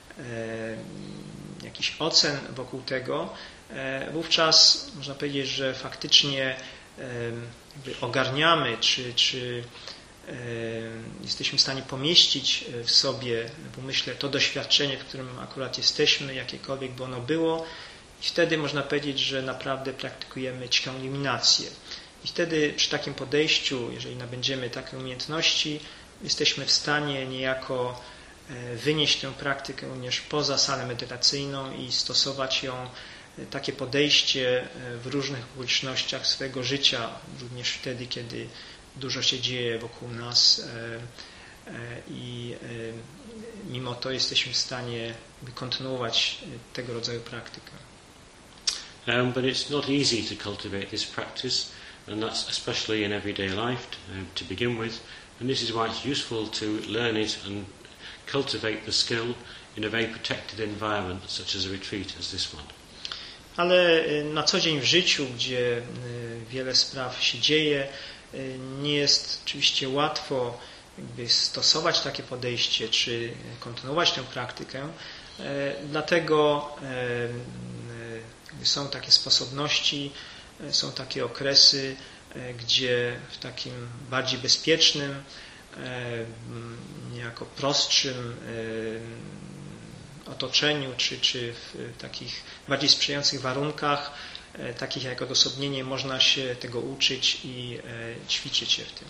Speaker 2: jakichś ocen wokół tego, wówczas można powiedzieć, że faktycznie jakby ogarniamy, czy jesteśmy w stanie pomieścić w sobie, w umyśle to doświadczenie, w którym akurat jesteśmy, jakiekolwiek by ono było, i wtedy można powiedzieć, że naprawdę praktykujemy cichą iluminację. I wtedy przy takim podejściu, jeżeli nabędziemy takie umiejętności, jesteśmy w stanie niejako wynieść tę praktykę również poza salę medytacyjną i stosować ją, takie podejście w różnych okolicznościach swojego życia, również wtedy, kiedy dużo się dzieje wokół nas i mimo to jesteśmy w stanie kontynuować tego rodzaju praktykę.
Speaker 1: But it's not easy to cultivate this practice, and that's especially in everyday life to begin with. And this is why it's useful to learn it and cultivate the skill in a very protected environment, such as a retreat as this one.
Speaker 2: Ale na co dzień w życiu, gdzie wiele spraw się dzieje, nie jest oczywiście łatwo jakby stosować takie podejście, czy kontynuować tę praktykę. Dlatego są takie sposobności, są takie okresy, gdzie w takim bardziej bezpiecznym niejako prostszym otoczeniu, czy w takich bardziej sprzyjających warunkach, takich jak odosobnienie, można się tego uczyć i ćwiczyć się w tym.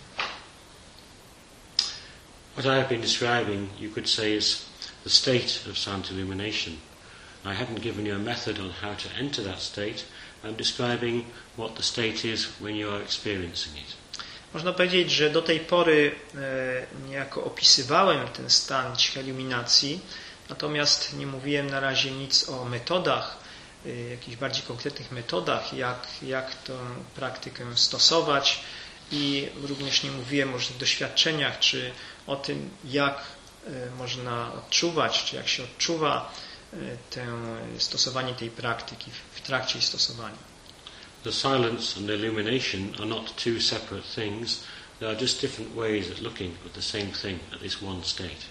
Speaker 1: What I have been describing, you could say, is the state of sound illumination. I haven't given you a method on how to enter that state. I'm describing what the state is when you are experiencing it.
Speaker 2: Można powiedzieć, że do tej pory niejako opisywałem ten stan iluminacji, natomiast nie mówiłem na razie nic o metodach, jakichś bardziej konkretnych metodach, jak tę praktykę stosować, i również nie mówiłem o różnych doświadczeniach, czy o tym, jak można odczuwać, czy jak się odczuwa stosowanie tej praktyki w trakcie jej stosowania.
Speaker 1: The silence and the illumination are not two separate things. They are just different ways of looking at the same thing at this one state.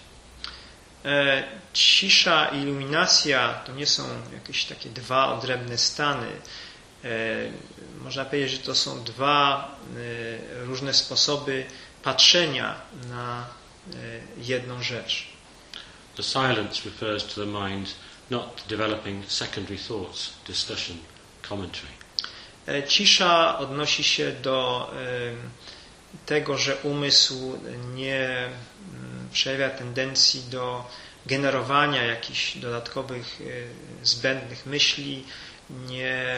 Speaker 2: Cisza i iluminacja to nie są jakieś takie dwa odrębne stany. Można powiedzieć, że to są dwa różne sposoby patrzenia na jedną rzecz.
Speaker 1: The silence refers to the mind not developing secondary thoughts, discussion, commentary.
Speaker 2: Cisza odnosi się do tego, że umysł nie przejawia tendencji do generowania jakichś dodatkowych, zbędnych myśli, nie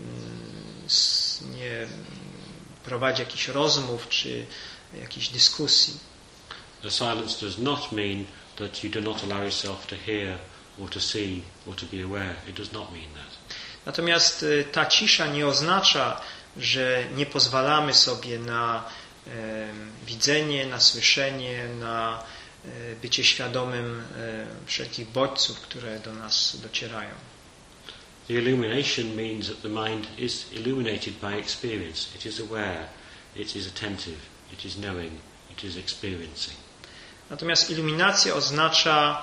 Speaker 2: prowadzi jakichś rozmów czy jakichś dyskusji.
Speaker 1: The silence does not mean that you do not allow yourself to hear or to see or to be aware. It does not mean that.
Speaker 2: Natomiast ta cisza nie oznacza, że nie pozwalamy sobie na widzenie, na słyszenie, na bycie świadomym wszelkich bodźców, które do nas docierają.
Speaker 1: The illumination means that the mind is illuminated by experience. It is aware, it is attentive, it is knowing, it is experiencing.
Speaker 2: Natomiast iluminacja oznacza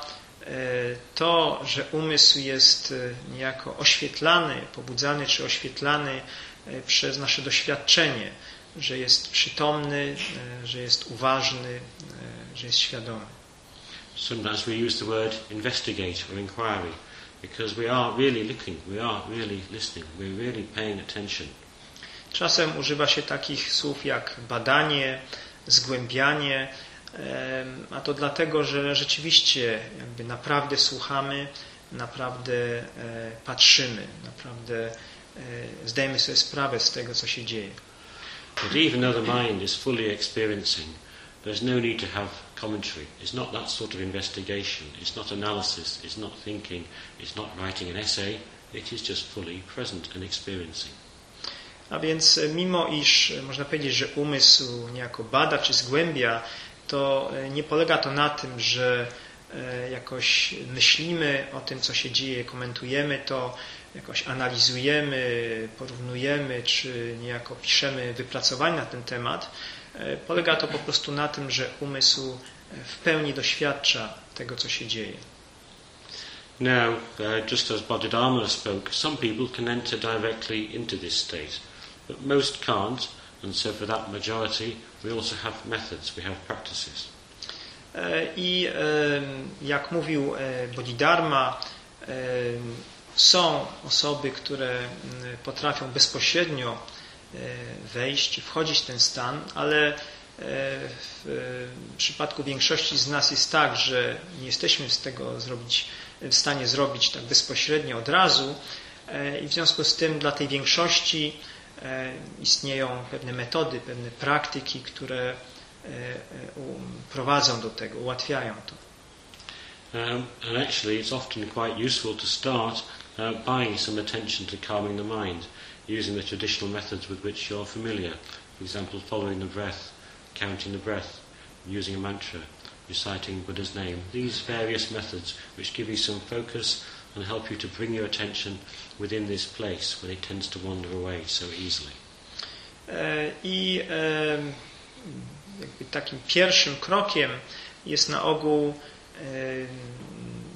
Speaker 2: to, że umysł jest niejako oświetlany, pobudzany czy oświetlany przez nasze doświadczenie, że jest przytomny, że jest uważny, że jest świadomy.
Speaker 1: Sometimes we use the word investigate or inquiry because we are really looking, we are really listening, we're really paying attention.
Speaker 2: Czasem używa się takich słów jak badanie, zgłębianie, a to dlatego, że rzeczywiście jakby naprawdę słuchamy, naprawdę patrzymy, naprawdę zdajemy sobie sprawę z tego, co się dzieje.
Speaker 1: But even though the mind is fully experiencing, there's no need to have commentary. It's not that sort of investigation. It's not analysis. It's not thinking. It's not writing an essay. It is just fully present and experiencing.
Speaker 2: A więc mimo iż można powiedzieć, że umysł niejako bada czy zgłębia, to nie polega to na tym, że jakoś myślimy o tym, co się dzieje, komentujemy to, jakoś analizujemy, porównujemy, czy niejako piszemy wypracowania na ten temat. Polega to po prostu na tym, że umysł w pełni doświadcza tego, co się dzieje.
Speaker 1: Now, just as Bodhidharma spoke, some people can enter directly into this state, but most can't, and so for that majority we also have methods, we have practices.
Speaker 2: I jak mówił Bodhidharma, są osoby, które potrafią bezpośrednio wejść, wchodzić w ten stan, ale w przypadku większości z nas jest tak, że nie jesteśmy w stanie zrobić tak bezpośrednio od razu i w związku z tym dla tej większości istnieją pewne metody, pewne praktyki, które prowadzą do tego, ułatwiają to.
Speaker 1: And actually it's often quite useful to start by some attention to calming the mind, using the traditional methods with which you're familiar. For example, following the breath, counting the breath, using a mantra, reciting Buddha's name. These various methods which give you some focus and help you to bring your attention within this place when it tends to wander away so easily.
Speaker 2: I jakby takim pierwszym krokiem jest na ogół jakby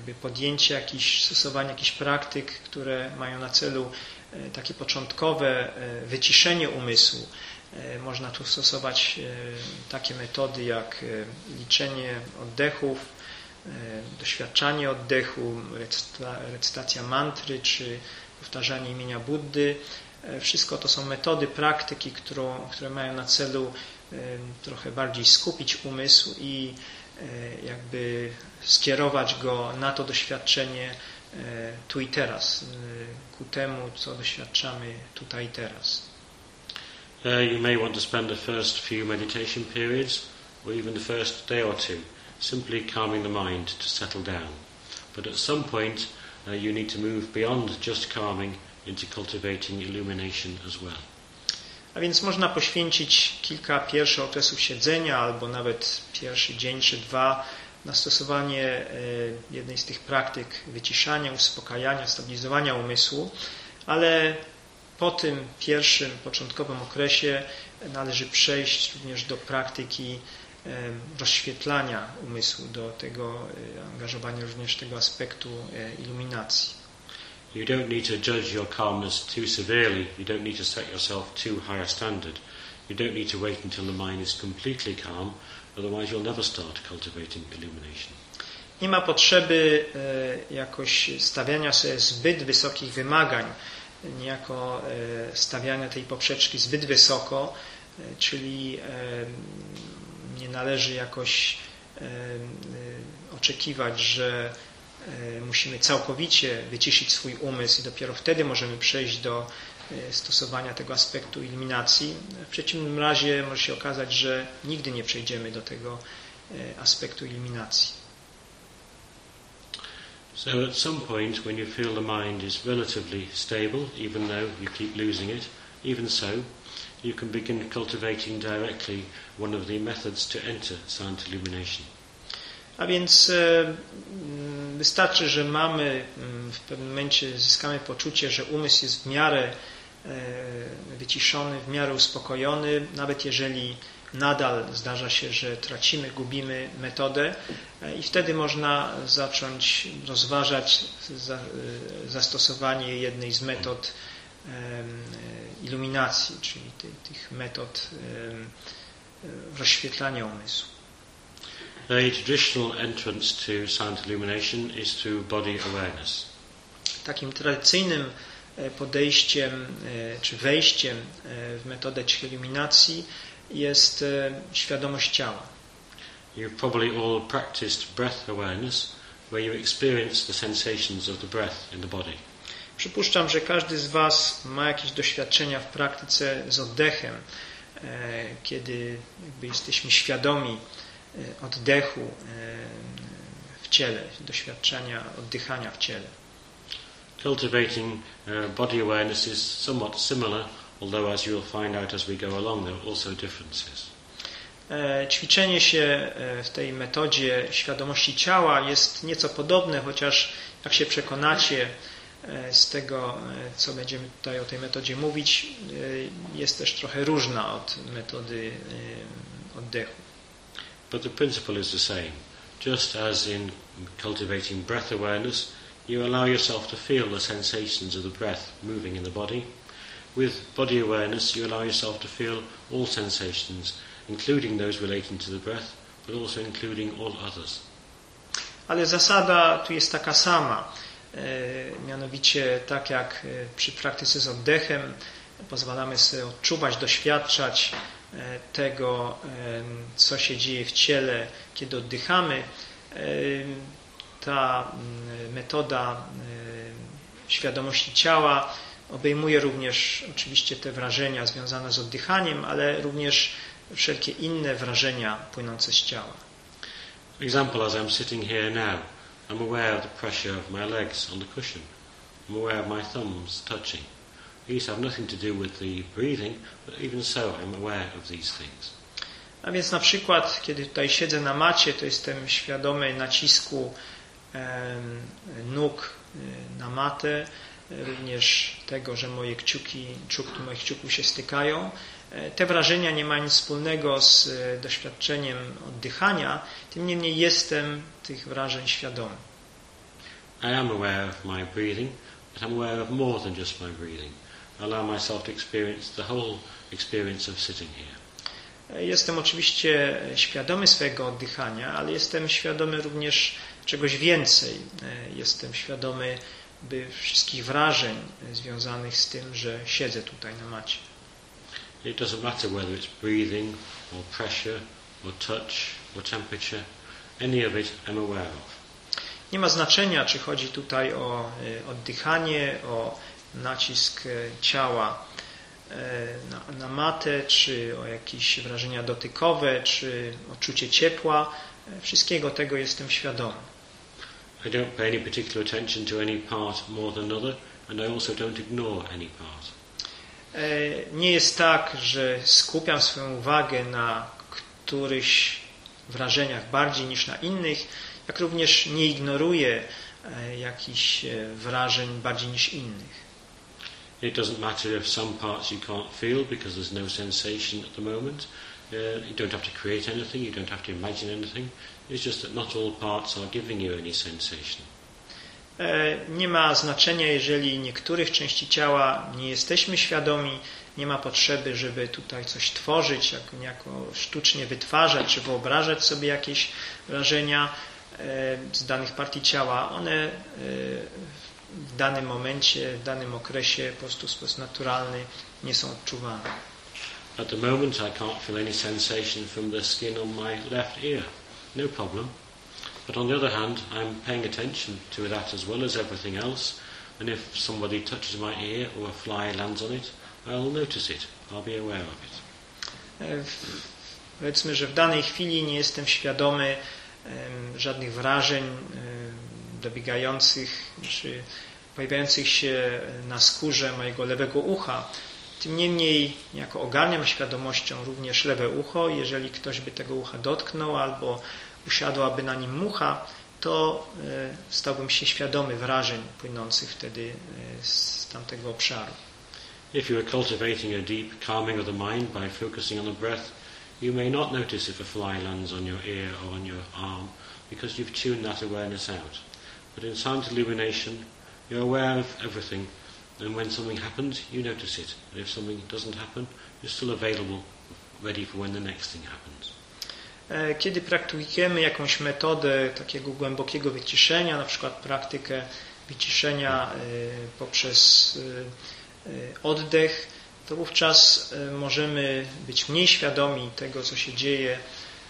Speaker 2: jakby podjęcie stosowanie jakichś praktyk, które mają na celu takie początkowe wyciszenie umysłu. Można tu stosować takie metody jak liczenie oddechów, doświadczanie oddechu, recytacja mantry czy powtarzanie imienia Buddy. Wszystko to są metody, praktyki, które mają na celu trochę bardziej skupić umysł i jakby skierować go na to doświadczenie tu i teraz, ku temu, co doświadczamy tutaj i teraz.
Speaker 1: You may want to spend the first few meditation periods or even the first day or two simply calming the mind to settle down. But at some point you need to move beyond just calming into cultivating illumination as well.
Speaker 2: A więc można poświęcić kilka pierwszych okresów siedzenia albo nawet pierwszy dzień czy dwa na stosowanie jednej z tych praktyk wyciszania, uspokajania, stabilizowania umysłu, ale po tym pierwszym, początkowym okresie należy przejść również do praktyki rozświetlania umysłu, do tego angażowania również tego aspektu iluminacji.
Speaker 1: You don't need to judge your calmness too severely. You don't need to set yourself too high a standard. You don't need to wait until the mind is completely calm, otherwise you'll never start cultivating illumination.
Speaker 2: Nie ma potrzeby jakoś stawiania sobie zbyt wysokich wymagań, niejako stawiania tej poprzeczki zbyt wysoko, czyli nie należy jakoś oczekiwać, że musimy całkowicie wyciszyć swój umysł i dopiero wtedy możemy przejść do stosowania tego aspektu iluminacji. W przeciwnym razie może się okazać, że nigdy nie przejdziemy do tego aspektu iluminacji.
Speaker 1: So at some point when you feel the mind is relatively stable, even though you keep losing it, even so, you can begin cultivating directly one of the methods to enter silent illumination.
Speaker 2: A więc wystarczy, że w pewnym momencie zyskamy poczucie, że umysł jest w miarę wyciszony, w miarę uspokojony, nawet jeżeli nadal zdarza się, że tracimy, gubimy metodę i wtedy można zacząć rozważać zastosowanie jednej z metod iluminacji, czyli tych metod rozświetlania umysłu.
Speaker 1: A traditional entrance to silent illumination is through body awareness.
Speaker 2: Takim tradycyjnym podejściem czy wejściem w metodę iluminacji jest świadomość ciała.
Speaker 1: You've probably all practiced breath awareness, where you experience the sensations of the breath in the body.
Speaker 2: Przypuszczam, że każdy z Was ma jakieś doświadczenia w praktyce z oddechem, kiedy jakby jesteśmy świadomi oddechu w ciele, doświadczenia oddychania w ciele.
Speaker 1: Cultivating body awareness is somewhat similar, although as you'll find out as we go along, there are also differences.
Speaker 2: Ćwiczenie się w tej metodzie świadomości ciała jest nieco podobne, chociaż jak się przekonacie z tego, co będziemy tutaj o tej metodzie mówić, jest też trochę różna od metody oddechu.
Speaker 1: But the principle is the same. Just as in cultivating breath awareness, you allow yourself to feel the sensations of the breath moving in the body. With body awareness, you allow yourself to feel all sensations, including those relating to the breath, but also including all others.
Speaker 2: Ale zasada tu jest taka sama. Mianowicie tak jak przy praktyce z oddechem pozwalamy sobie odczuwać, doświadczać tego, co się dzieje w ciele, kiedy oddychamy. Ta metoda świadomości ciała obejmuje również oczywiście te wrażenia związane z oddychaniem, ale również wszelkie inne wrażenia płynące z ciała.
Speaker 1: For example, as I'm sitting here now, I'm aware of the pressure of my legs on the cushion. I'm aware of my thumbs touching. These have nothing to do with the breathing, but even so I'm aware of these things.
Speaker 2: A więc na przykład, kiedy tutaj siedzę na macie, to jestem świadomy nacisku nóg na matę, również tego, że czubki moich kciuków się stykają. Te wrażenia nie mają nic wspólnego z doświadczeniem oddychania, tym niemniej jestem tych wrażeń świadomy.
Speaker 1: I am aware of my breathing, but I'm aware of more than just my breathing. I allow myself to experience the whole experience of sitting here.
Speaker 2: Jestem oczywiście świadomy swojego oddychania, ale jestem świadomy również czegoś więcej. Jestem świadomy wszystkich wrażeń związanych z tym, że siedzę tutaj na macie.
Speaker 1: It doesn't matter whether it's breathing, or pressure, or touch, or temperature. Any of it I'm aware of.
Speaker 2: Nie ma znaczenia, czy chodzi tutaj o oddychanie, o nacisk ciała na matę, czy o jakieś wrażenia dotykowe, czy odczucie ciepła. Wszystkiego tego jestem świadomy.
Speaker 1: I don't pay any particular attention to any part more than another, and I also don't ignore any part.
Speaker 2: Nie jest tak, że skupiam swoją uwagę na którychś wrażeniach bardziej niż na innych, jak również nie ignoruję jakichś wrażeń bardziej niż innych.
Speaker 1: It doesn't matter if some parts you can't feel because there's no sensation at the moment. You don't have to create anything, you don't have to imagine anything. It's just that not all parts are giving you any sensation.
Speaker 2: Nie ma znaczenia, jeżeli niektórych części ciała nie jesteśmy świadomi, nie ma potrzeby, żeby tutaj coś tworzyć, niejako sztucznie wytwarzać, czy wyobrażać sobie jakieś wrażenia z danych partii ciała. One w danym momencie, w danym okresie po prostu w sposób naturalny nie są odczuwane.
Speaker 1: At the moment I can't feel any sensation from the skin on my left ear. No problem. But on the other hand, I'm paying attention to that as well as everything else, and if somebody touches my ear or a fly lands on it, I'll notice it. I'll be aware of it.
Speaker 2: Powiedzmy, że w danej chwili nie jestem świadomy żadnych wrażeń dobiegających czy pojawiających się na skórze mojego lewego ucha. Tym niemniej niejako ogarniam świadomością również lewe ucho. Jeżeli ktoś by tego ucha dotknął albo usiadłaby na nim mucha, to stałbym się świadomy wrażeń płynących wtedy z tamtego obszaru.
Speaker 1: If you are cultivating a deep calming of the mind by focusing on the breath, you may not notice if a fly lands on your ear or on your arm because you've tuned that awareness out. But in silent illumination, you're aware of everything, and when something happens, you notice it. And if something doesn't happen, you're still available, ready for when the next thing happens.
Speaker 2: Kiedy praktykujemy jakąś metodę takiego głębokiego wyciszenia, na przykład praktykę wyciszenia poprzez oddech, to wówczas możemy być mniej świadomi tego, co się dzieje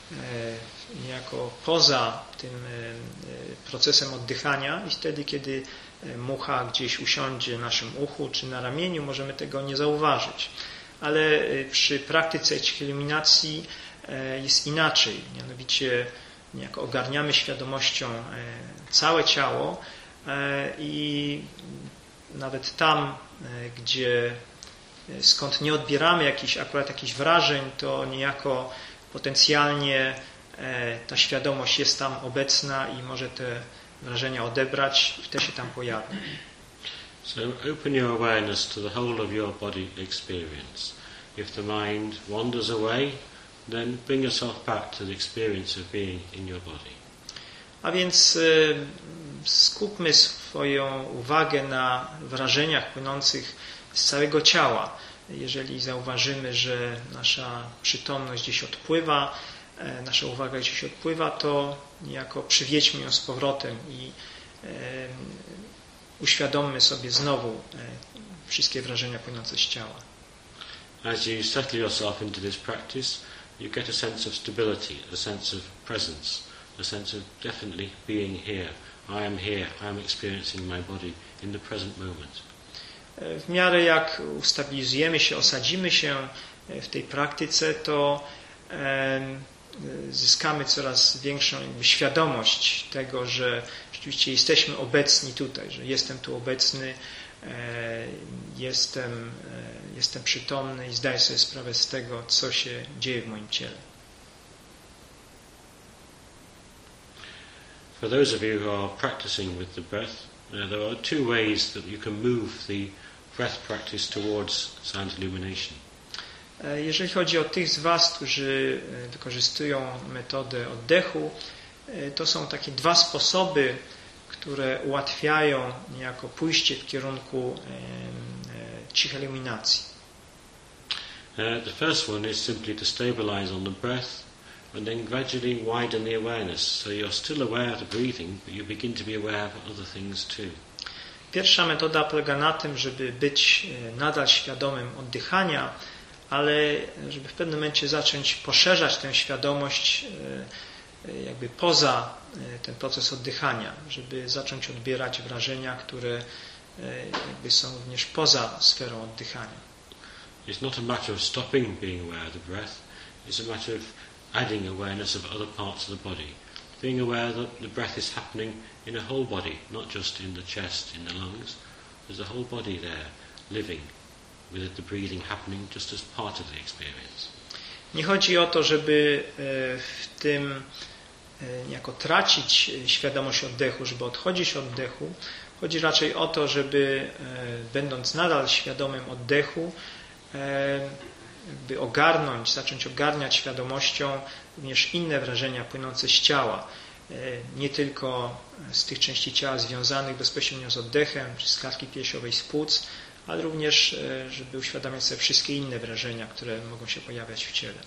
Speaker 2: niejako poza tym procesem oddychania i wtedy, kiedy mucha gdzieś usiądzie w naszym uchu czy na ramieniu, możemy tego nie zauważyć. Ale przy praktyce eliminacji jest inaczej, mianowicie niejako ogarniamy świadomością całe ciało i nawet tam, skąd nie odbieramy akurat jakichś wrażeń, to niejako potencjalnie ta świadomość jest tam obecna i może te wrażenia odebrać i te się tam pojawią.
Speaker 1: So open your awareness to the whole of your body experience. If the mind wanders away, then bring yourself back to the experience of being in your body.
Speaker 2: A więc skupmy swoją uwagę na wrażeniach płynących z całego ciała. Jeżeli zauważymy, że nasza przytomność gdzieś odpływa, nasza uwaga gdzieś odpływa, to niejako przywieźmy ją z powrotem i uświadommy sobie znowu wszystkie wrażenia płynące z ciała.
Speaker 1: As you settle yourself into this practice, you get a sense of stability, a sense of presence, a sense of definitely being here. I am here, I am experiencing my body in the present moment.
Speaker 2: W miarę jak ustabilizujemy się, osadzimy się w tej praktyce, to zyskamy coraz większą świadomość tego, że rzeczywiście jesteśmy obecni tutaj, że jestem tu obecny, jestem przytomny i zdaję sobie sprawę z tego, co się dzieje w moim ciele.
Speaker 1: For those of you who are practicing with the breath, there are two ways that you can move the breath practice towards silent illumination.
Speaker 2: Jeżeli chodzi o tych z Was, którzy wykorzystują metodę oddechu, to są takie dwa sposoby, które ułatwiają niejako pójście w kierunku cichej iluminacji.
Speaker 1: The first one is simply to stabilize on the breath and then gradually widen the awareness. So you're still aware of the breathing, but you begin to be aware of other things too.
Speaker 2: Pierwsza metoda polega na tym, żeby być nadal świadomym oddychania, ale żeby w pewnym momencie zacząć poszerzać tę świadomość jakby poza ten proces oddychania, żeby zacząć odbierać wrażenia, które jakby są również poza sferą oddychania.
Speaker 1: It's not a matter of stopping being aware of the breath, it's a matter of adding awareness of other parts of the body. Being aware that the breath is happening in a whole body, not just in the chest, in the lungs. There's a whole body there, living, with the breathing happening just as part of the experience.
Speaker 2: Nie chodzi o to, żeby w tym niejako tracić świadomość oddechu, żeby odchodzić od oddechu. Chodzi raczej o to, żeby będąc nadal świadomym oddechu, by zacząć ogarniać świadomością również inne wrażenia płynące z ciała. Nie tylko z tych części ciała związanych bezpośrednio z oddechem, czy z klatki piersiowej, z płuc, ale również, żeby uświadamiać sobie wszystkie inne wrażenia, które mogą się pojawiać w ciele.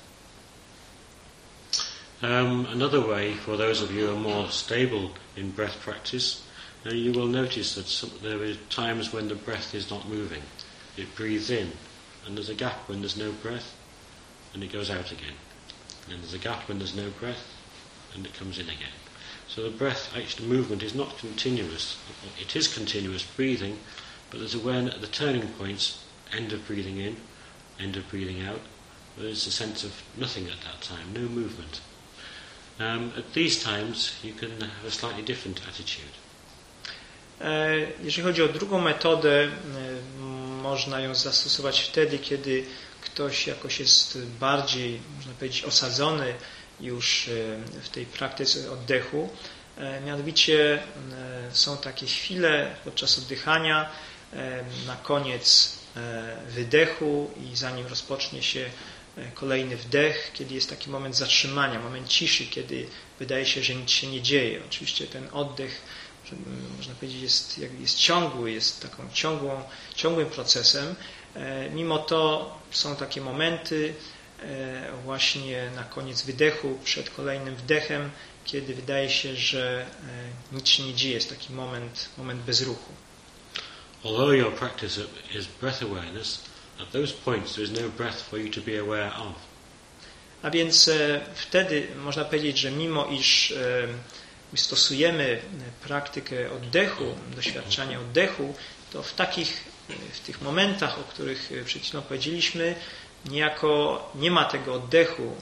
Speaker 1: Another way for those of you who are more stable in breath practice, you will notice that there are times when the breath is not moving. It breathes in, and there's a gap when there's no breath, and it goes out again. And there's a gap when there's no breath, and it comes in again. So the breath, actually, the movement is not continuous. It is continuous breathing, but there's awareness at the turning points, end of breathing in, end of breathing out. There's a sense of nothing at that time, no movement. At these times, you can have a slightly different attitude.
Speaker 2: Jeżeli chodzi o drugą metodę, można ją zastosować wtedy, kiedy ktoś jakoś jest bardziej, można powiedzieć, osadzony już w tej praktyce oddechu. Mianowicie są takie chwile podczas oddychania, na koniec wydechu i zanim rozpocznie się kolejny wdech, kiedy jest taki moment zatrzymania, moment ciszy, kiedy wydaje się, że nic się nie dzieje. Oczywiście ten oddech, można powiedzieć, jest ciągły, jest taką ciągłym procesem. Mimo to są takie momenty właśnie na koniec wydechu, przed kolejnym wdechem, kiedy wydaje się, że nic się nie dzieje. Jest taki moment bezruchu.
Speaker 1: Although your practice is breath awareness, at those points there is no breath for you to be aware of.
Speaker 2: A więc wtedy można powiedzieć, że mimo iż stosujemy praktykę oddechu, doświadczania oddechu, to w tych momentach, o których przed chwilą powiedzieliśmy, niejako nie ma tego oddechu,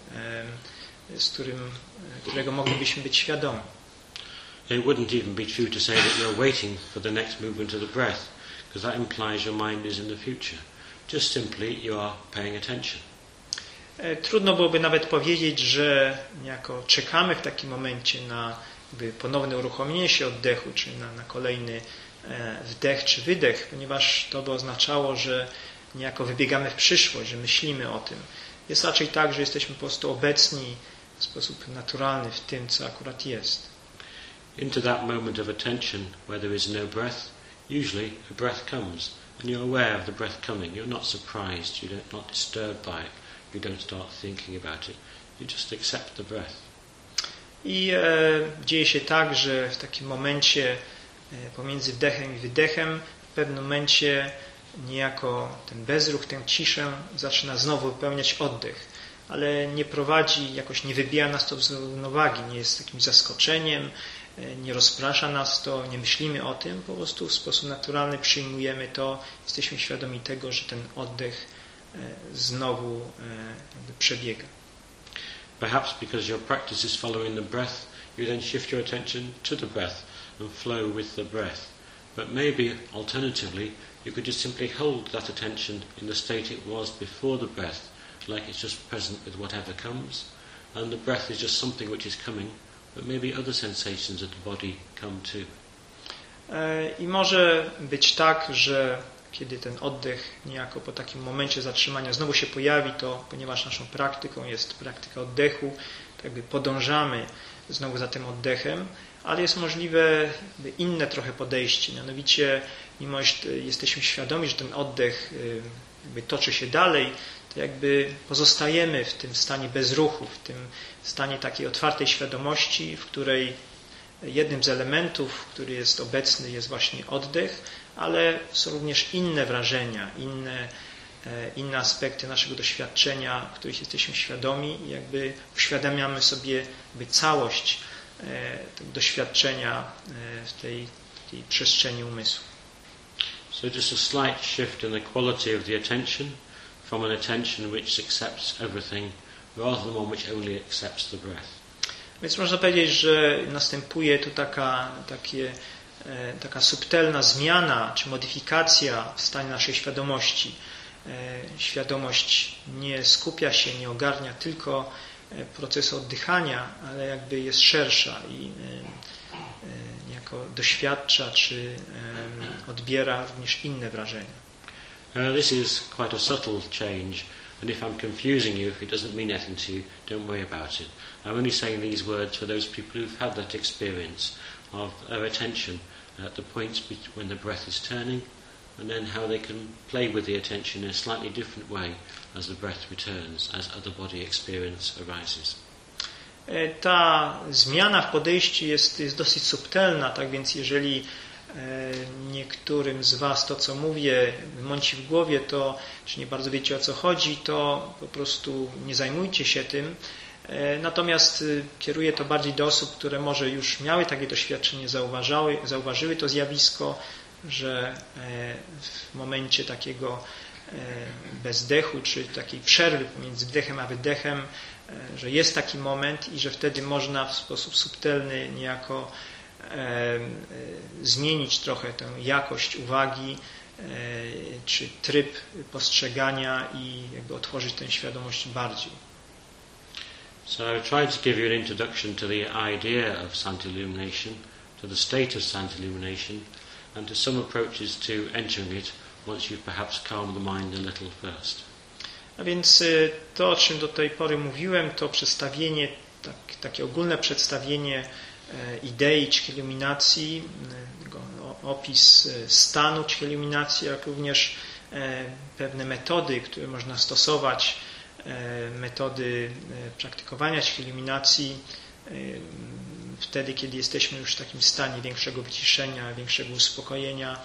Speaker 2: którego moglibyśmy być świadomi.
Speaker 1: It wouldn't even be true to say that you're waiting for the next movement of the breath, because that implies your mind is in the future. Just simply you are paying attention.
Speaker 2: Trudno byłoby nawet powiedzieć, że niejako czekamy w takim momencie na ponowne uruchomienie się oddechu, czy na kolejny wdech czy wydech, ponieważ to by oznaczało, że niejako wybiegamy w przyszłość, że myślimy o tym. Jest raczej tak, że jesteśmy po prostu obecni w sposób naturalny w tym, co akurat jest.
Speaker 1: Into that moment of attention where there is no breath, usually a breath comes and you're aware of the breath coming. You're not surprised, you're not disturbed by it, you don't start thinking about it. You just accept the breath. I
Speaker 2: dzieje się tak, że w takim momencie pomiędzy wdechem i wydechem w pewnym momencie niejako ten bezruch, tę ciszę zaczyna znowu wypełniać oddech, ale nie prowadzi, jakoś nie wybija nas to z równowagi, nie jest takim zaskoczeniem, nie rozprasza nas to, nie myślimy o tym, po prostu w sposób naturalny przyjmujemy to, jesteśmy świadomi tego, że ten oddech znowu przebiega.
Speaker 1: Perhaps because your practice is following the breath, you then shift your attention to the breath and flow with the breath. But maybe, alternatively, you could just simply hold that attention in the state it was before the breath, like it's just present with whatever comes, and the breath is just something which is coming, but maybe other sensations of the body come too.
Speaker 2: I może być tak, że kiedy ten oddech niejako po takim momencie zatrzymania znowu się pojawi, to ponieważ naszą praktyką jest praktyka oddechu, tak jakby podążamy znowu za tym oddechem, ale jest możliwe inne trochę podejście, mianowicie mimo że jesteśmy świadomi, że ten oddech toczy się dalej, to jakby pozostajemy w tym stanie bezruchu, w tym stanie takiej otwartej świadomości, w której jednym z elementów, który jest obecny, jest właśnie oddech, ale są również inne wrażenia, inne aspekty naszego doświadczenia, których jesteśmy świadomi i jakby uświadamiamy sobie całość doświadczenia w tej przestrzeni umysłu.
Speaker 1: So just a slight shift in the quality of the attention from an attention which accepts everything rather than one which only accepts the breath.
Speaker 2: Więc można powiedzieć, że następuje tu taka subtelna zmiana czy modyfikacja w stanie naszej świadomości. Świadomość nie skupia się, nie ogarnia tylko procesu oddychania, ale jakby jest szersza i niejako doświadcza czy odbiera również inne wrażenia.
Speaker 1: This is quite a subtle change, and if I'm confusing you, if it doesn't mean anything to you, don't worry about it. I'm only saying these words for those people who've had that experience of their attention at the points when the breath is turning, and then how they can play with the attention in a slightly different way as the breath returns, as other body experience arises.
Speaker 2: Ta zmiana w podejściu jest dosyć subtelna, tak więc jeżeli niektórym z Was to, co mówię, mąci w głowie, to czy nie bardzo wiecie, o co chodzi, to po prostu nie zajmujcie się tym. Natomiast kieruję to bardziej do osób, które może już miały takie doświadczenie, zauważyły to zjawisko, że w momencie takiego bezdechu, czy takiej przerwy pomiędzy wdechem a wydechem, że jest taki moment i że wtedy można w sposób subtelny niejako zmienić trochę tę jakość uwagi, czy tryb postrzegania i jakby otworzyć tę świadomość bardziej.
Speaker 1: So I tried to give you an introduction to the idea of sound illumination, to the state of sound illumination, and to some approaches to entering it once you've perhaps calmed the mind a little first.
Speaker 2: A więc to, o czym do tej pory mówiłem, to przedstawienie, takie ogólne przedstawienie idei ćchi iluminacji, opis stanu ćchi iluminacji, jak również pewne metody, które można stosować, metody praktykowania ćchi iluminacji wtedy, kiedy jesteśmy już w takim stanie większego wyciszenia, większego uspokojenia,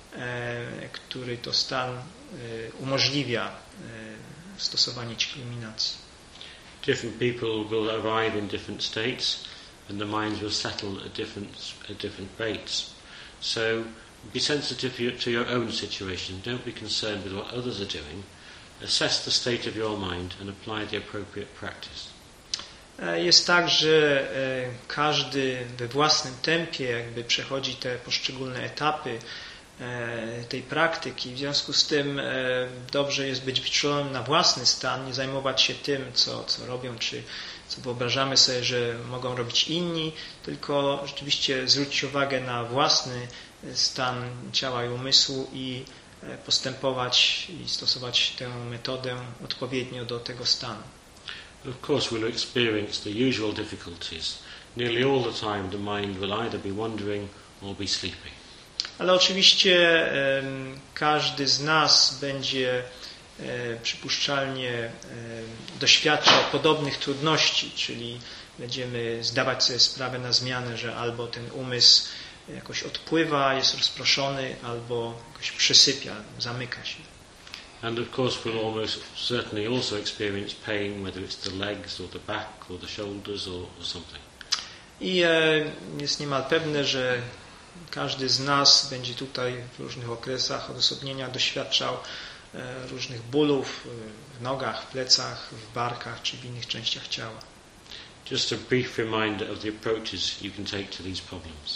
Speaker 2: który to stan umożliwia stosowanie ćchi iluminacji.
Speaker 1: Different people will arrive in different states, and the minds will settle at different rates. So be sensitive to your own situation. Don't be concerned with what others are doing. Assess the state of your mind and apply the appropriate practice.
Speaker 2: Jest tak, że każdy we własnym tempie jakby przechodzi te poszczególne etapy tej praktyki. W związku z tym dobrze jest być wyczulonym na własny stan, nie zajmować się tym, co robią, czy co wyobrażamy sobie, że mogą robić inni, tylko rzeczywiście zwrócić uwagę na własny stan ciała i umysłu i postępować i stosować tę metodę odpowiednio do tego stanu.
Speaker 1: Of course we'll experience the usual difficulties. Nearly all the time the mind will either be wandering or be sleeping. Ale
Speaker 2: oczywiście każdy z nas będzie przypuszczalnie doświadczał podobnych trudności, czyli będziemy zdawać sobie sprawę na zmianę, że albo ten umysł jakoś odpływa, jest rozproszony, albo jakoś przysypia, zamyka się.
Speaker 1: And of course we'll almost certainly also experience pain, whether it's the legs or the back or the shoulders or something.
Speaker 2: I jest niemal pewne, że każdy z nas będzie tutaj w różnych okresach odosobnienia doświadczał różnych bólów w nogach, w plecach, w barkach czy w innych częściach ciała.
Speaker 1: Just a brief reminder of the approaches you can take to these problems.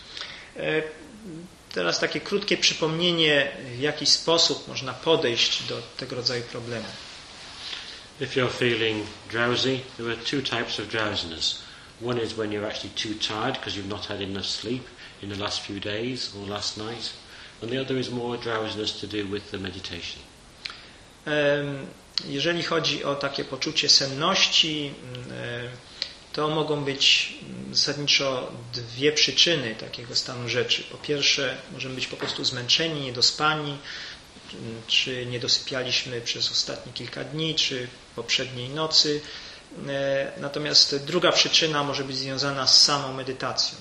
Speaker 2: Teraz takie krótkie przypomnienie, w jaki sposób można podejść do tego rodzaju problemu.
Speaker 1: If you're feeling drowsy, there are two types of drowsiness. One is when you're actually too tired because you've not had enough sleep in the last few days or last night, and the other is more drowsiness to do with the meditation.
Speaker 2: Jeżeli chodzi o takie poczucie senności, to mogą być zasadniczo dwie przyczyny takiego stanu rzeczy. Po pierwsze, możemy być po prostu zmęczeni, niedospani, czy nie dosypialiśmy przez ostatnie kilka dni, czy poprzedniej nocy. Natomiast druga przyczyna może być związana z samą medytacją.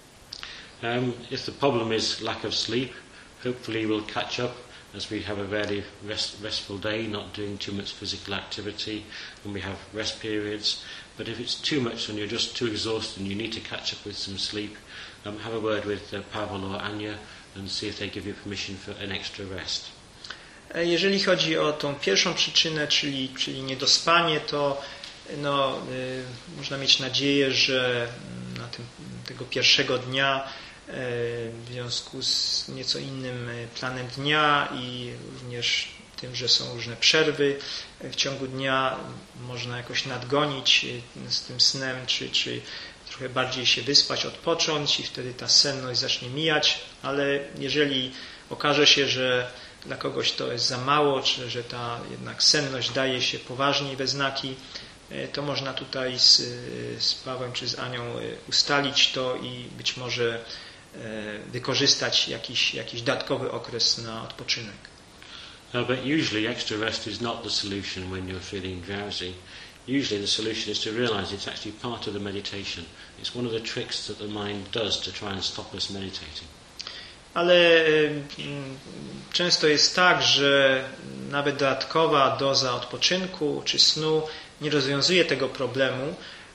Speaker 1: If the problem is lack of sleep, hopefully we'll catch up as we have a very restful day, not doing too much physical activity, and we have rest periods. But if it's too much and you're just too exhausted and you need to catch up with some sleep, have a word with Pavel or Anya and see if they give you permission for an extra rest.
Speaker 2: Jeżeli chodzi o tą pierwszą przyczynę, czyli niedospanie, to można mieć nadzieję, że na tego pierwszego dnia w związku z nieco innym planem dnia i również tym, że są różne przerwy w ciągu dnia, można jakoś nadgonić z tym snem, czy trochę bardziej się wyspać, odpocząć i wtedy ta senność zacznie mijać, ale jeżeli okaże się, że dla kogoś to jest za mało, czy że ta jednak senność daje się poważniej we znaki, to można tutaj z Pawłem czy z Anią ustalić to i być może wykorzystać jakiś dodatkowy okres na odpoczynek.
Speaker 1: But usually extra rest is not the solution when you're feeling drowsy. Usually the solution is to realize it's actually part of the meditation. It's one of the tricks that the mind does to try and stop us meditating.
Speaker 2: Ale często jest tak, że nawet dodatkowa doza odpoczynku czy snu nie rozwiązuje tego problemu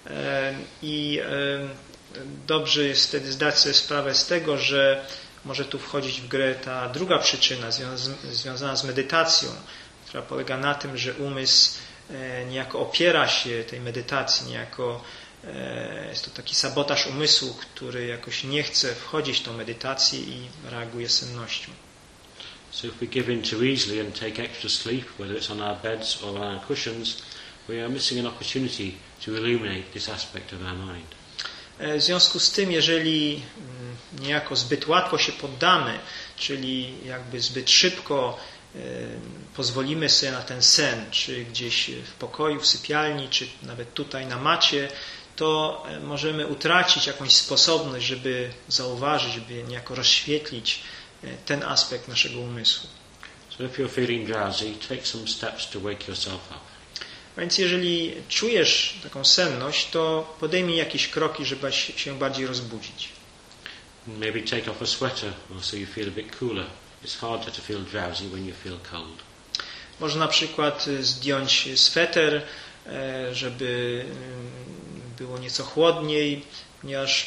Speaker 2: i dobrze jest wtedy zdać sobie sprawę z tego, że może tu wchodzić w grę ta druga przyczyna związana z medytacją, która polega na tym, że umysł niejako opiera się tej medytacji, niejako jest to taki sabotaż umysłu, który jakoś nie chce wchodzić w tą meditację i reaguje sennością.
Speaker 1: So if we give in too easily and take extra sleep, whether it's on our beds or on our cushions, we are missing an opportunity to illuminate this aspect of our mind.
Speaker 2: W związku z tym, jeżeli niejako zbyt łatwo się poddamy, czyli jakby zbyt szybko pozwolimy sobie na ten sen, czy gdzieś w pokoju, w sypialni, czy nawet tutaj na macie, to możemy utracić jakąś sposobność, żeby zauważyć, żeby niejako rozświetlić ten aspekt naszego umysłu.
Speaker 1: So if you're feeling drowsy, take some steps to wake yourself up.
Speaker 2: Więc jeżeli czujesz taką senność, to podejmij jakieś kroki, żeby się bardziej rozbudzić.
Speaker 1: Maybe take off a sweater so you feel a bit cooler. It's harder to feel drowsy when you feel cold.
Speaker 2: Można na przykład zdjąć sweter, żeby było nieco chłodniej, ponieważ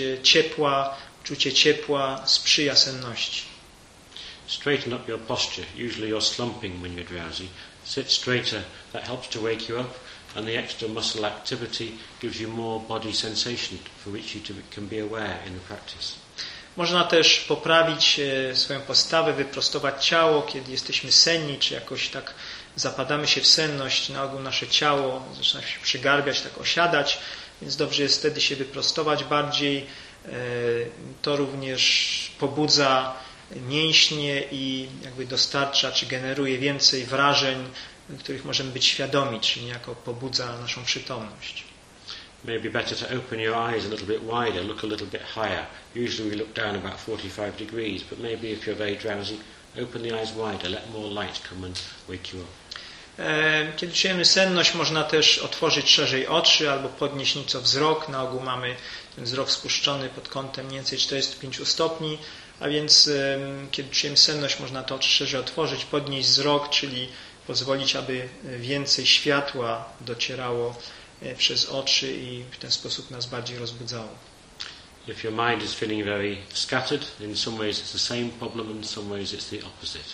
Speaker 2: poczucie ciepła sprzyja senności.
Speaker 1: Straighten up your posture. Usually you're slumping when you're drowsy. Sit straighter. That helps to wake you up, and the extra muscle activity gives you more body sensation for which you can be aware in the practice.
Speaker 2: Można też poprawić swoją postawę, wyprostować ciało, kiedy jesteśmy senni, czy jakoś tak zapadamy się w senność. Na ogół nasze ciało zaczyna się przygarbiać, tak osiadać, więc dobrze jest wtedy się wyprostować bardziej. To również pobudza mięśnie i jakby dostarcza, czy generuje więcej wrażeń, których możemy być świadomi, czyli niejako pobudza naszą przytomność.
Speaker 1: Maybe better to open your eyes a little bit wider, look a little bit higher. Usually we look down about 45 degrees, but maybe if you're very drowsy, open the eyes wider, let more light come and wake you up.
Speaker 2: Kiedy czujemy senność, można też otworzyć szerzej oczy albo podnieść nieco wzrok. Na ogół mamy ten wzrok spuszczony pod kątem mniej więcej 45 stopni, a więc kiedy czujemy senność, można to oczy szerzej otworzyć, podnieść wzrok, czyli pozwolić, aby więcej światła docierało przez oczy i w ten sposób nas bardziej rozbudzało.
Speaker 1: If your mind is feeling very scattered, in some ways it's the same problem, in some ways it's the opposite.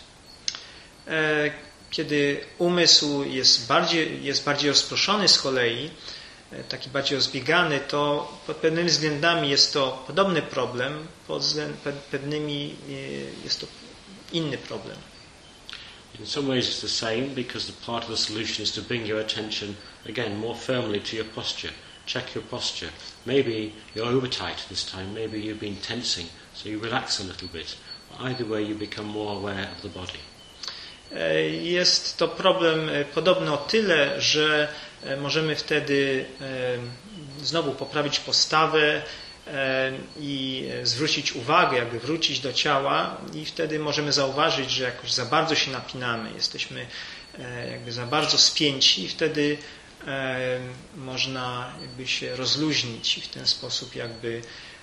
Speaker 2: Kiedy umysł jest bardziej rozproszony z kolei, taki bardziej rozbiegany, to pod pewnymi względami jest to podobny problem, pod pewnymi jest to inny problem.
Speaker 1: In some ways it's the same because the part of the solution is to bring your attention again more firmly to your posture. Check your posture. Maybe you're over tight this time, maybe you've been tensing, so you relax a little bit. Either way you become more aware of the body.
Speaker 2: Jest to problem podobny o tyle, że możemy wtedy znowu poprawić postawę i zwrócić uwagę, jakby wrócić do ciała i wtedy możemy zauważyć, że jakoś za bardzo się napinamy, jesteśmy jakby za bardzo spięci i wtedy można jakby się rozluźnić i w ten sposób jakby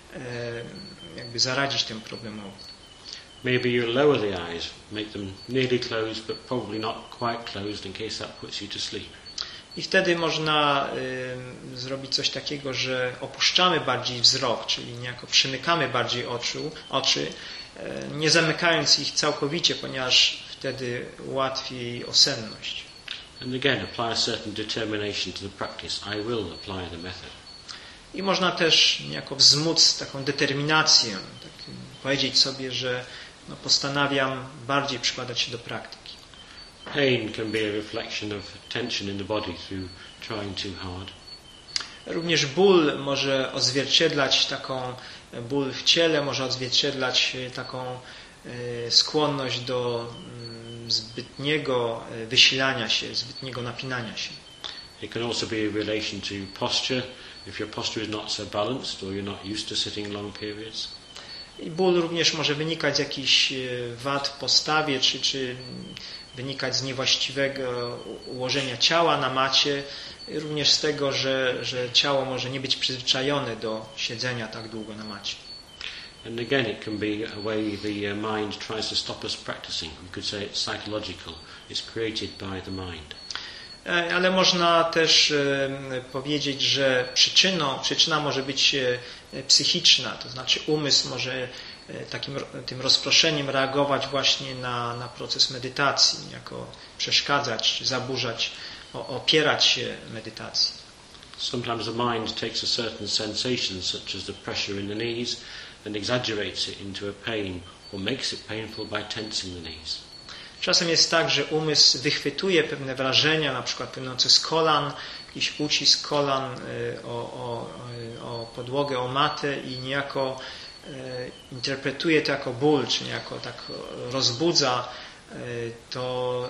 Speaker 2: zaradzić temu problemowi.
Speaker 1: Maybe you lower the eyes, make them nearly closed but probably not quite closed in case that puts you to sleep.
Speaker 2: I wtedy można zrobić coś takiego, że opuszczamy bardziej wzrok, czyli niejako przymykamy bardziej oczy, nie zamykając ich całkowicie, ponieważ wtedy łatwiej o senność.
Speaker 1: And again, apply a certain determination to the practice. I will apply the method.
Speaker 2: I można też niejako wzmóc taką determinację, powiedzieć sobie, że postanawiam bardziej przykładać się do praktyki.
Speaker 1: Pain can be a reflection of tension in the body through trying too hard.
Speaker 2: Również ból może odzwierciedlać ból w ciele, może odzwierciedlać taką skłonność do zbytniego wysilania się, zbytniego napinania się.
Speaker 1: It can also be a relation to posture. If your posture is not so balanced or you're not used to sitting long periods.
Speaker 2: I ból również może wynikać z jakichś wad w postawie, czy wynikać z niewłaściwego ułożenia ciała na macie, również z tego, że ciało może nie być przyzwyczajone do siedzenia tak długo na macie.
Speaker 1: And again, it can be a way the mind tries to stop us practicing. We could say it's psychological. It's created by the mind.
Speaker 2: Ale można też powiedzieć, że przyczyna może być psychiczna, to znaczy umysł może tym rozproszeniem reagować właśnie na proces medytacji, jako przeszkadzać, czy zaburzać, opierać się medytacji.
Speaker 1: Sometimes the mind takes a certain sensation, such as the pressure in the knees, and exaggerates it into a pain, or makes it painful by tensing the knees.
Speaker 2: Czasem jest tak, że umysł wychwytuje pewne wrażenia, na przykład płynące z kolan, jakiś ucisk kolan o podłogę, o matę i niejako interpretuje to jako ból, czy niejako tak rozbudza to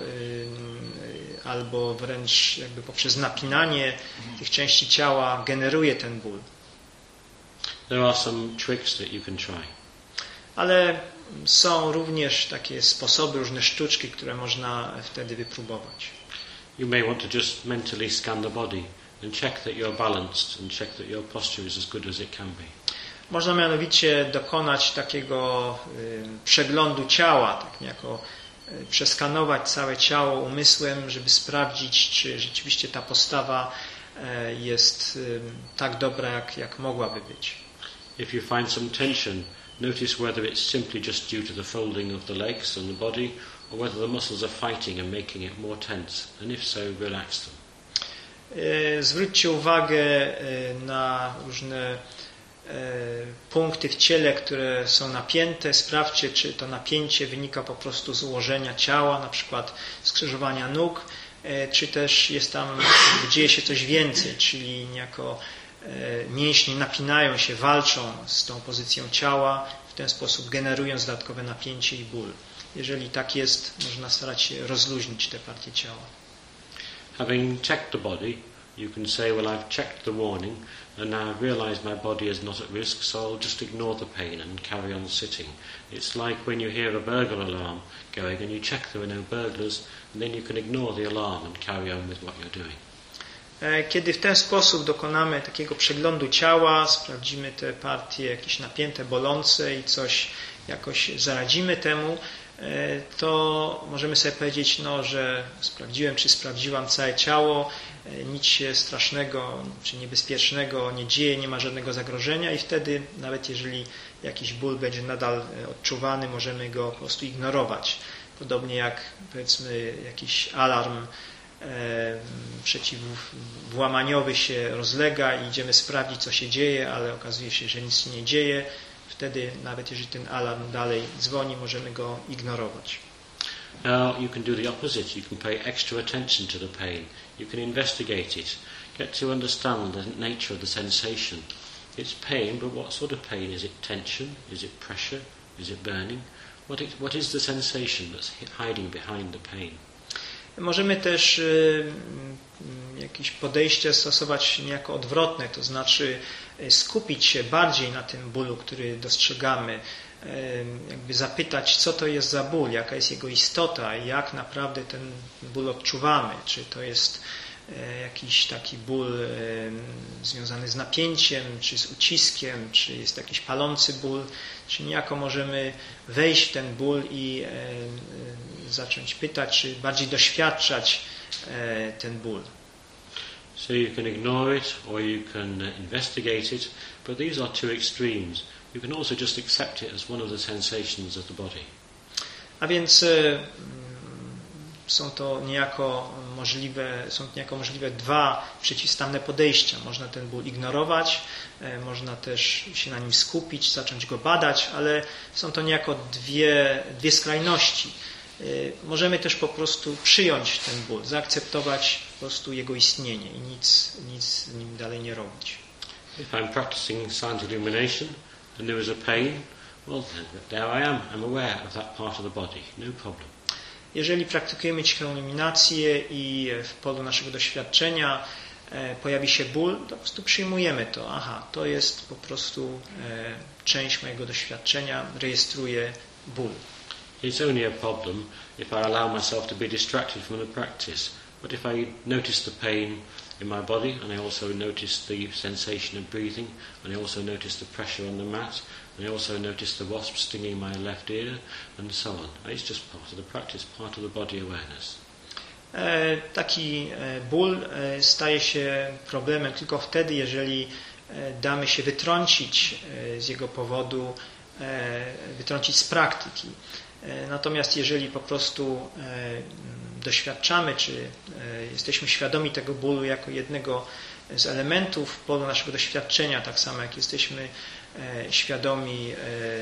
Speaker 2: albo wręcz jakby poprzez napinanie tych części ciała generuje ten ból.
Speaker 1: There are some tricks that you can try.
Speaker 2: Ale są również takie sposoby, różne sztuczki, które można wtedy wypróbować.
Speaker 1: You may want to just mentally scan the body and check that you're balanced and check that your posture is as good as it can be.
Speaker 2: Można mianowicie dokonać takiego przeglądu ciała, tak niejako przeskanować całe ciało umysłem, żeby sprawdzić, czy rzeczywiście ta postawa jest tak dobra, jak mogłaby być.
Speaker 1: If you find some tension, notice whether it's simply just due to the folding of the legs and the body, or whether the muscles are fighting and making it more tense, and if so, relax them.
Speaker 2: Zwróćcie uwagę na różne punkty w ciele, które są napięte. Sprawdźcie, czy to napięcie wynika po prostu z ułożenia ciała, na przykład skrzyżowania nóg, czy też jest tam, dzieje się coś więcej, czyli niejako mięśnie napinają się, walczą z tą pozycją ciała, w ten sposób generując dodatkowe napięcie i ból. Jeżeli tak jest, można starać się rozluźnić te partie ciała.
Speaker 1: Having checked the body, you can say, well, I've checked the warning and now I've realized my body is not at risk, so I'll just ignore the pain and carry on sitting. It's like when you hear a burglar alarm going and you check there are no burglars, and then you can ignore the alarm and carry on with what you're doing.
Speaker 2: Kiedy w ten sposób dokonamy takiego przeglądu ciała, sprawdzimy te partie jakieś napięte, bolące i coś jakoś zaradzimy temu, to możemy sobie powiedzieć, że sprawdziłam całe ciało, nic się strasznego czy niebezpiecznego nie dzieje, nie ma żadnego zagrożenia i wtedy nawet jeżeli jakiś ból będzie nadal odczuwany, możemy go po prostu ignorować. Podobnie jak powiedzmy jakiś alarm przeciwwłamaniowy się rozlega i idziemy sprawdzić, co się dzieje, ale okazuje się, że nic się nie dzieje. Wtedy nawet jeżeli ten alarm dalej dzwoni, możemy go ignorować.
Speaker 1: Now you can do the opposite. You can pay extra attention to the pain. You can investigate it. Get to understand the nature of the sensation. It's pain, but what sort of pain? Is it tension? Is it pressure? Is it burning? What is the sensation that's hiding behind the pain?
Speaker 2: Możemy też jakieś podejście stosować niejako odwrotne, to znaczy skupić się bardziej na tym bólu, który dostrzegamy, jakby zapytać, co to jest za ból, jaka jest jego istota i jak naprawdę ten ból odczuwamy. Czy to jest jakiś taki ból związany z napięciem, czy z uciskiem, czy jest jakiś palący ból, czy niejako możemy wejść w ten ból i zacząć pytać, czy bardziej doświadczać ten ból.
Speaker 1: So you can ignore it or you can investigate it, but these are two extremes. You can also just accept it as one of the sensations of the body.
Speaker 2: A więc są niejako możliwe dwa przeciwstawne podejścia. Można ten ból ignorować, można też się na nim skupić, zacząć go badać, ale są to niejako dwie skrajności. Możemy też po prostu przyjąć ten ból, zaakceptować po prostu jego istnienie i nic z nim dalej nie robić.
Speaker 1: If I'm practicing silent illumination and there is a pain, well, there I am. I'm aware of that part of the body. No problem.
Speaker 2: Jeżeli praktykujemy cichą iluminację i w polu naszego doświadczenia pojawi się ból, to po prostu przyjmujemy to. Aha, to jest po prostu część mojego doświadczenia, rejestruję ból.
Speaker 1: It's only a problem if I allow myself to be distracted from the practice. But if I notice the pain in my body and I also notice the sensation of breathing and I also notice the pressure on the mat and I also notice the wasp stinging my left ear and so on. It's just part of the practice, part of the body awareness.
Speaker 2: Taki ból staje się problemem tylko wtedy, jeżeli damy się wytrącić z jego powodu, wytrącić z praktyki. Natomiast jeżeli po prostu doświadczamy, czy jesteśmy świadomi tego bólu jako jednego z elementów polu naszego doświadczenia, tak samo jak jesteśmy świadomi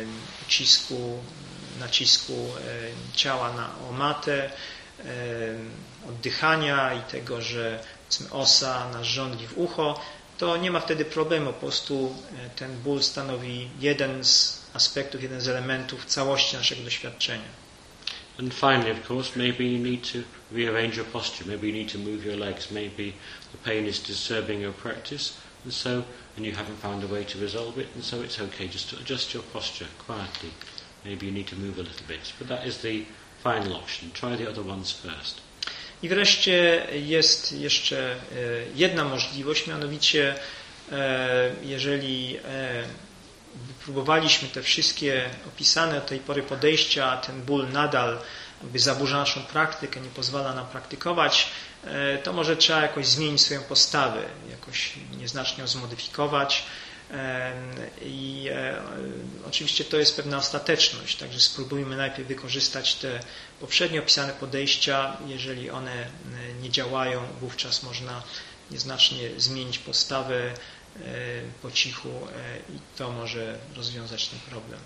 Speaker 2: nacisku ciała o matę, oddychania i tego, że osa nas żądli w ucho, to nie ma wtedy problemu. Po prostu ten ból stanowi jeden z aspektów, jeden z elementów całości naszego doświadczenia.
Speaker 1: And finally, of course, maybe you need to rearrange your posture. Maybe you need to move your legs. Maybe the pain is disturbing your practice, and you haven't found a way to resolve it, and so it's okay just to adjust your posture quietly. Maybe you need to move a little bit, but that is the final option. Try the other ones first.
Speaker 2: I wreszcie jest jeszcze jedna możliwość, mianowicie jeżeli próbowaliśmy te wszystkie opisane do tej pory podejścia, a ten ból nadal jakby zaburza naszą praktykę, nie pozwala nam praktykować, to może trzeba jakoś zmienić swoją postawę, jakoś nieznacznie ją zmodyfikować. I oczywiście to jest pewna ostateczność, także spróbujmy najpierw wykorzystać te poprzednio opisane podejścia. Jeżeli one nie działają, wówczas można nieznacznie zmienić postawę po cichu i to może rozwiązać ten problem.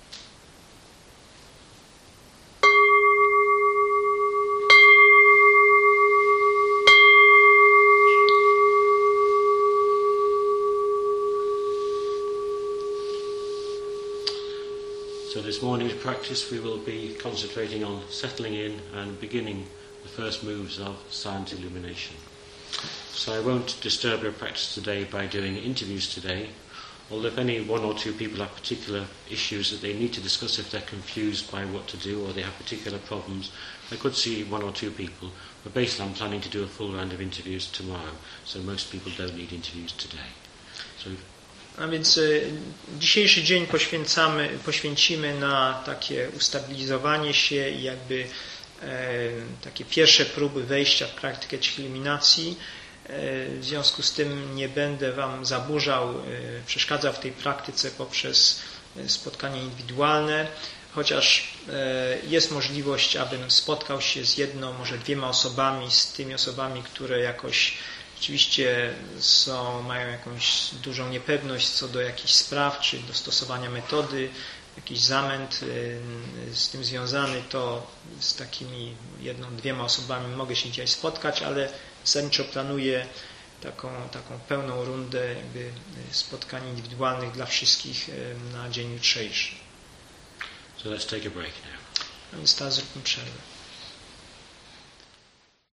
Speaker 1: So this morning's practice we will be concentrating on settling in and beginning the first moves of silent illumination. So I won't disturb your practice today by doing interviews today, although if any one or two people have particular issues that they need to discuss, if they're confused by what to do or they have particular problems, I could see one or two people, but basically I'm planning to do a full round of interviews tomorrow, so most people don't need interviews today. So
Speaker 2: A więc dzisiejszy dzień poświęcimy na takie ustabilizowanie się i jakby takie pierwsze próby wejścia w praktykę cichej iluminacji. W związku z tym nie będę Wam przeszkadzał w tej praktyce poprzez spotkania indywidualne, chociaż jest możliwość, abym spotkał się z jedną, może dwiema osobami, z tymi osobami, które jakoś rzeczywiście mają jakąś dużą niepewność co do jakichś spraw, czy do stosowania metody, jakiś zamęt z tym związany, to z takimi jedną, dwiema osobami mogę się dzisiaj spotkać, ale zasadniczo planuję taką pełną rundę jakby spotkań indywidualnych dla wszystkich na dzień jutrzejszy.
Speaker 1: So let's take a break now.
Speaker 2: A więc teraz zróbmy przerwę.